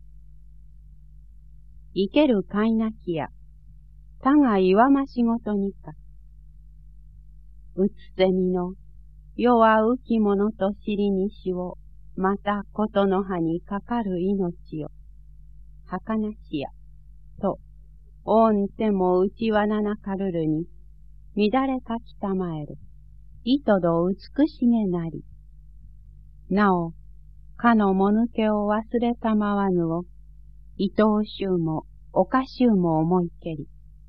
生けるかいなきや、他が岩ましごとにか。うつせみの、世は浮き者と知りにしを、またことの葉にかかる命を。儚しや、と、おんてもうちわななかるるに、乱れかきたまえる。 いとど美しげなり。なお、かのもぬけを忘れたまわぬを、いとうしゅうも、おかしゅうも思いけり。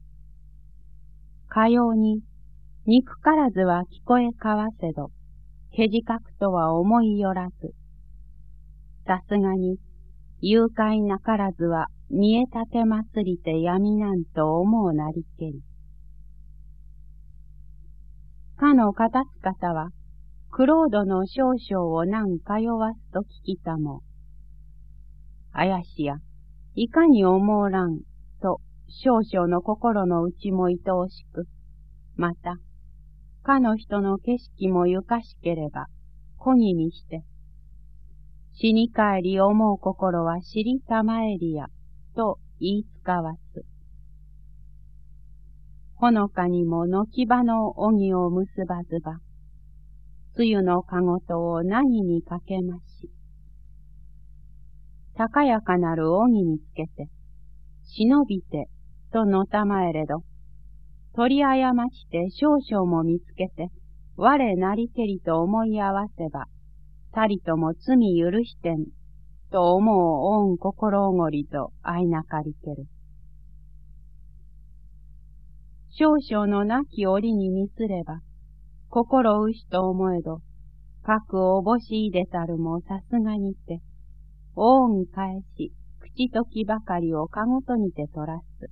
かように、憎からずは聞こえかわせど、けじかくとは思いよらず。さすがに、誘拐なからずは見えたてますりて闇なんと思うなりけり。かのかたつ方は、クロードの少々を何かよわすと聞きたも。あやしや、いかに思うらん、と少々の心の内も愛おしく、また、かの人の景色もゆかしければ、こぎにして、死に帰り思う心は知りたまえりや、と言いつかわす。ほのかにものきばの荻を結ばずば、つゆのかごとを何にかけまし。高やかなる荻につけて、忍びて、とのたまえれど、取りあやまして少々も見つけて、我なりけりと思い合わせば、たりとも罪許してん、と思う恩心おごりと相なかりける。少々のなき折に見すれば、心うしと思えど、かくおぼしいでたるもさすがにて、恩返し、口ときばかりをかごとにて取らす。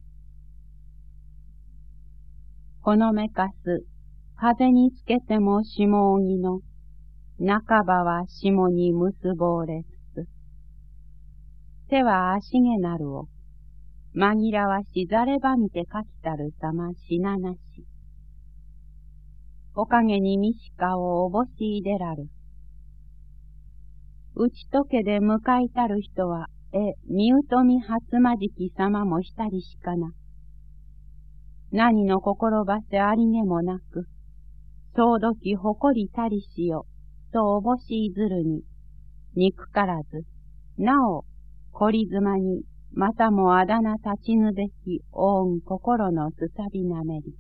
ほのめかす、風につけても下荻の、半ばは下に結ぼうれつつ。手は足げなるを、紛らわしざればみてかきたるさましななし。おかげにみしかをおぼしいでらる。うちとけで向かいたる人は、え、みうとみはつまじきさまもしたりしかな。何の心ばせありげもなく、そうどき誇りたりしよ、とおぼしいずるに、憎からず、なお、こりずまに、またもあだな立ちぬべき恩心のすさびなめり。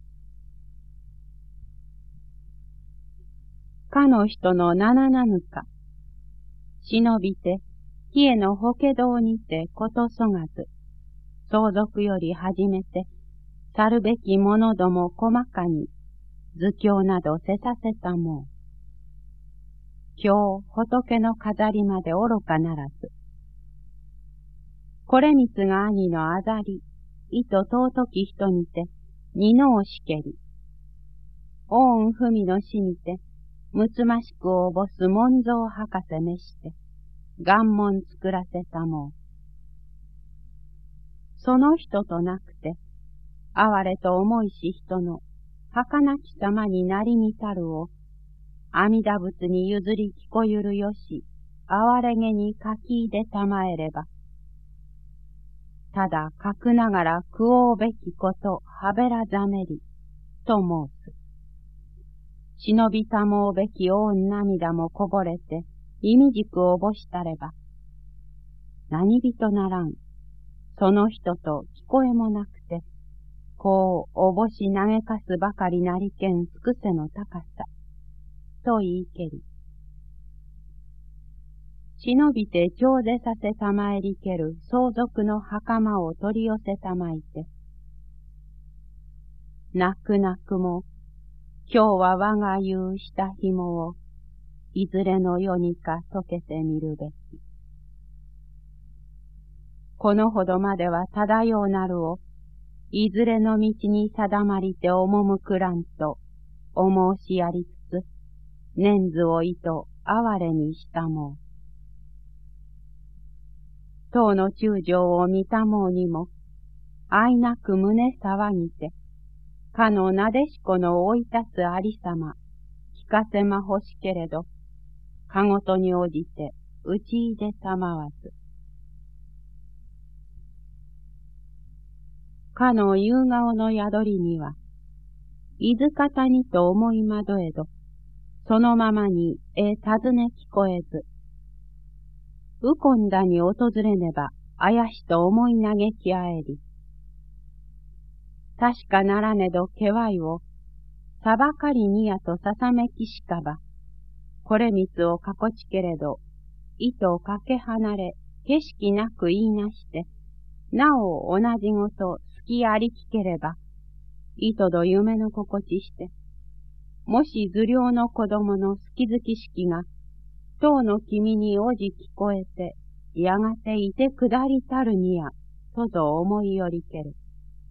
かの人のなななぬか、忍びて、冷えの法華堂にてことそがず、相続より始めて、去るべきものども細かに、図教などせさせたもう。今日仏の飾りまで愚かならず。これみつが兄のあざり、意と尊き人にて、二のをしけり。恩文の死にて、むつましくおぼす文蔵博士めして、願文作らせたもう。その人となくて、哀れと思いし人の、儚き様になりにたるを、阿弥陀仏に譲り聞こゆるよし、哀れげに書き入れたまえれば、ただ書くながら食おうべきこと、はべらざめり、と申す。忍びたもうべき恩涙もこぼれて、意味軸をぼしたれば、何人ならん、その人と聞こえもなくて、こうおぼし嘆かすばかりなりけん尽くせの高さ、と言いけり。忍びて長ぜさせたまえりける相続の袴を取り寄せたまいて、泣く泣くも、今日は我が言うした紐を、いずれの世にか解けてみるべき。このほどまでは漂うなるを、いずれの道に定まりて赴くらんと、お申しやりつつ、念図を意図哀れにしたもう。当の中将を見たもうにも、愛なく胸騒ぎて、かのなでしこの追い立つありさま、聞かせまほしけれど、かごとに応じて、うちいでたまわず。かの夕顔の宿りには、伊豆方にと思いまどえど、そのままにえ尋ね聞こえず、うこんだに訪れねば、あやしと思い嘆きあえり。確かならねどけわいを、 さばかりにやとささめきしかば、これみつをかこちけれど、糸をかけ離れ、景色なく言いなして、なお同じごと好きありきければ、糸ど夢の心地して、もし頭領の子供の好き好き式が、当の君におじ聞こえて、やがていて下りたるにや、とぞ思いよりける。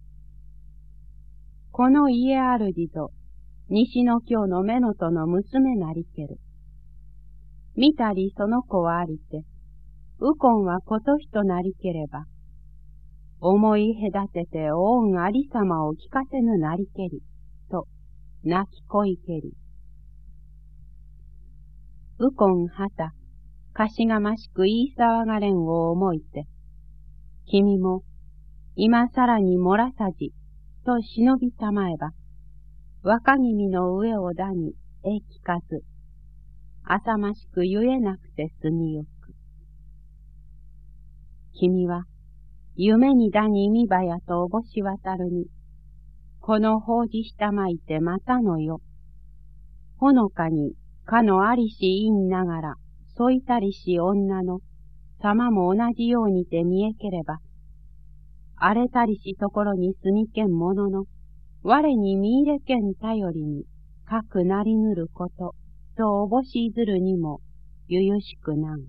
この家主ぞ、西の京の目のとの娘なりける。見たりその子はありて、右近はことひとなりければ、思い隔てて王んありさまを聞かせぬなりけり、と、泣きこいけり。右近はた、かしがましく言い騒がれんを思いて、君も、今さらに漏らさじ、と忍びたまえば、若君の上をだに、え聞かず、浅ましく言えなくて過ぎゆく。君は、夢にだに見ばやとおぼし渡るに、この法事したまいてまたのよ。ほのかに、かのありしいんながら、そういたりし女の、様も同じようにて見えければ、荒れたりしところに住みけんものの、我に見入れけん頼りに、かくなりぬること、とおぼしずるにも、ゆゆしくなん。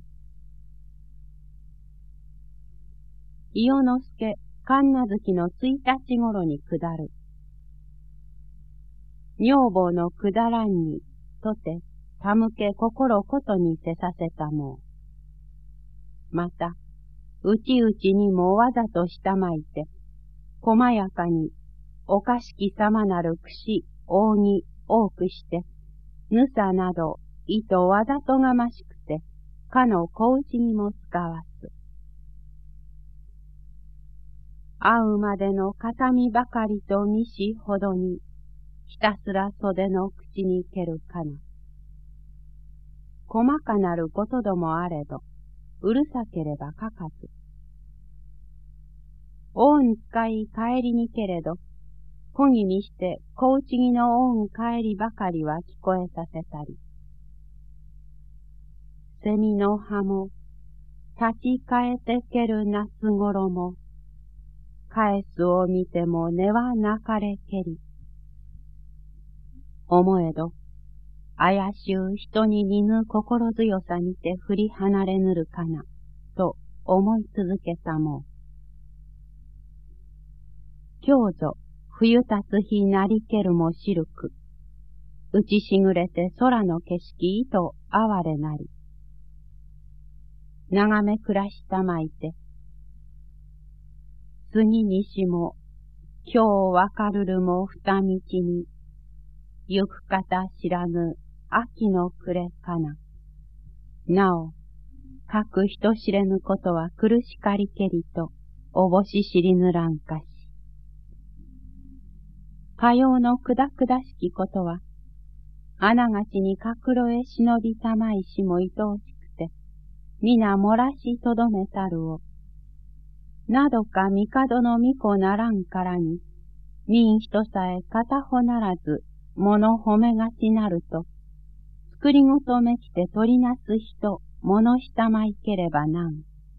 伊予之助、神奈月のついたちごろに下る。女房の下らんに、とて、たむけ心ことにせさせたもう。また、うちうちにもわざとしたまいて、細やかに、おかしきさまなる串、扇、多くして、ぬさなど、糸わざとがましくて、かの小打ちにも使わす。会うまでの形見ばかりと見しほどに、ひたすら袖の口に蹴るかな。細かなることどもあれど、うるさければかかず。恩使い帰りにけれど、こぎにして小打ちぎの恩帰りばかりは聞こえさせたり。蝉の葉も、立ち返ってける夏頃も、返すを見ても根は泣かれけり。思えど、怪しゅう人に似ぬ心強さにて振り離れぬるかな、と思い続けたもう。今日ぞ、冬立つ日なりけるもしるく、打ちしぐれて空の景色いと哀れなり。眺め暮らしたまいて、次にしも、今日わかるるも二道に、行く方知らぬ秋の暮れかな。なお、かく人知れぬことは苦しかりけりと、おぼし知りぬらんかし。かようのくだくだしきことは、あながちに角炉へ忍びたまいしも愛おしくて、皆漏らしとどめたるを。などか帝の御子ならんからに、民人さえ片方ならず、物褒めがちなると、作りごとめきて取りなす人、物したまいければなん。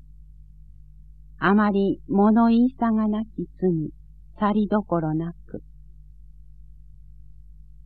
あまり物言いさがなき罪、去りどころなく、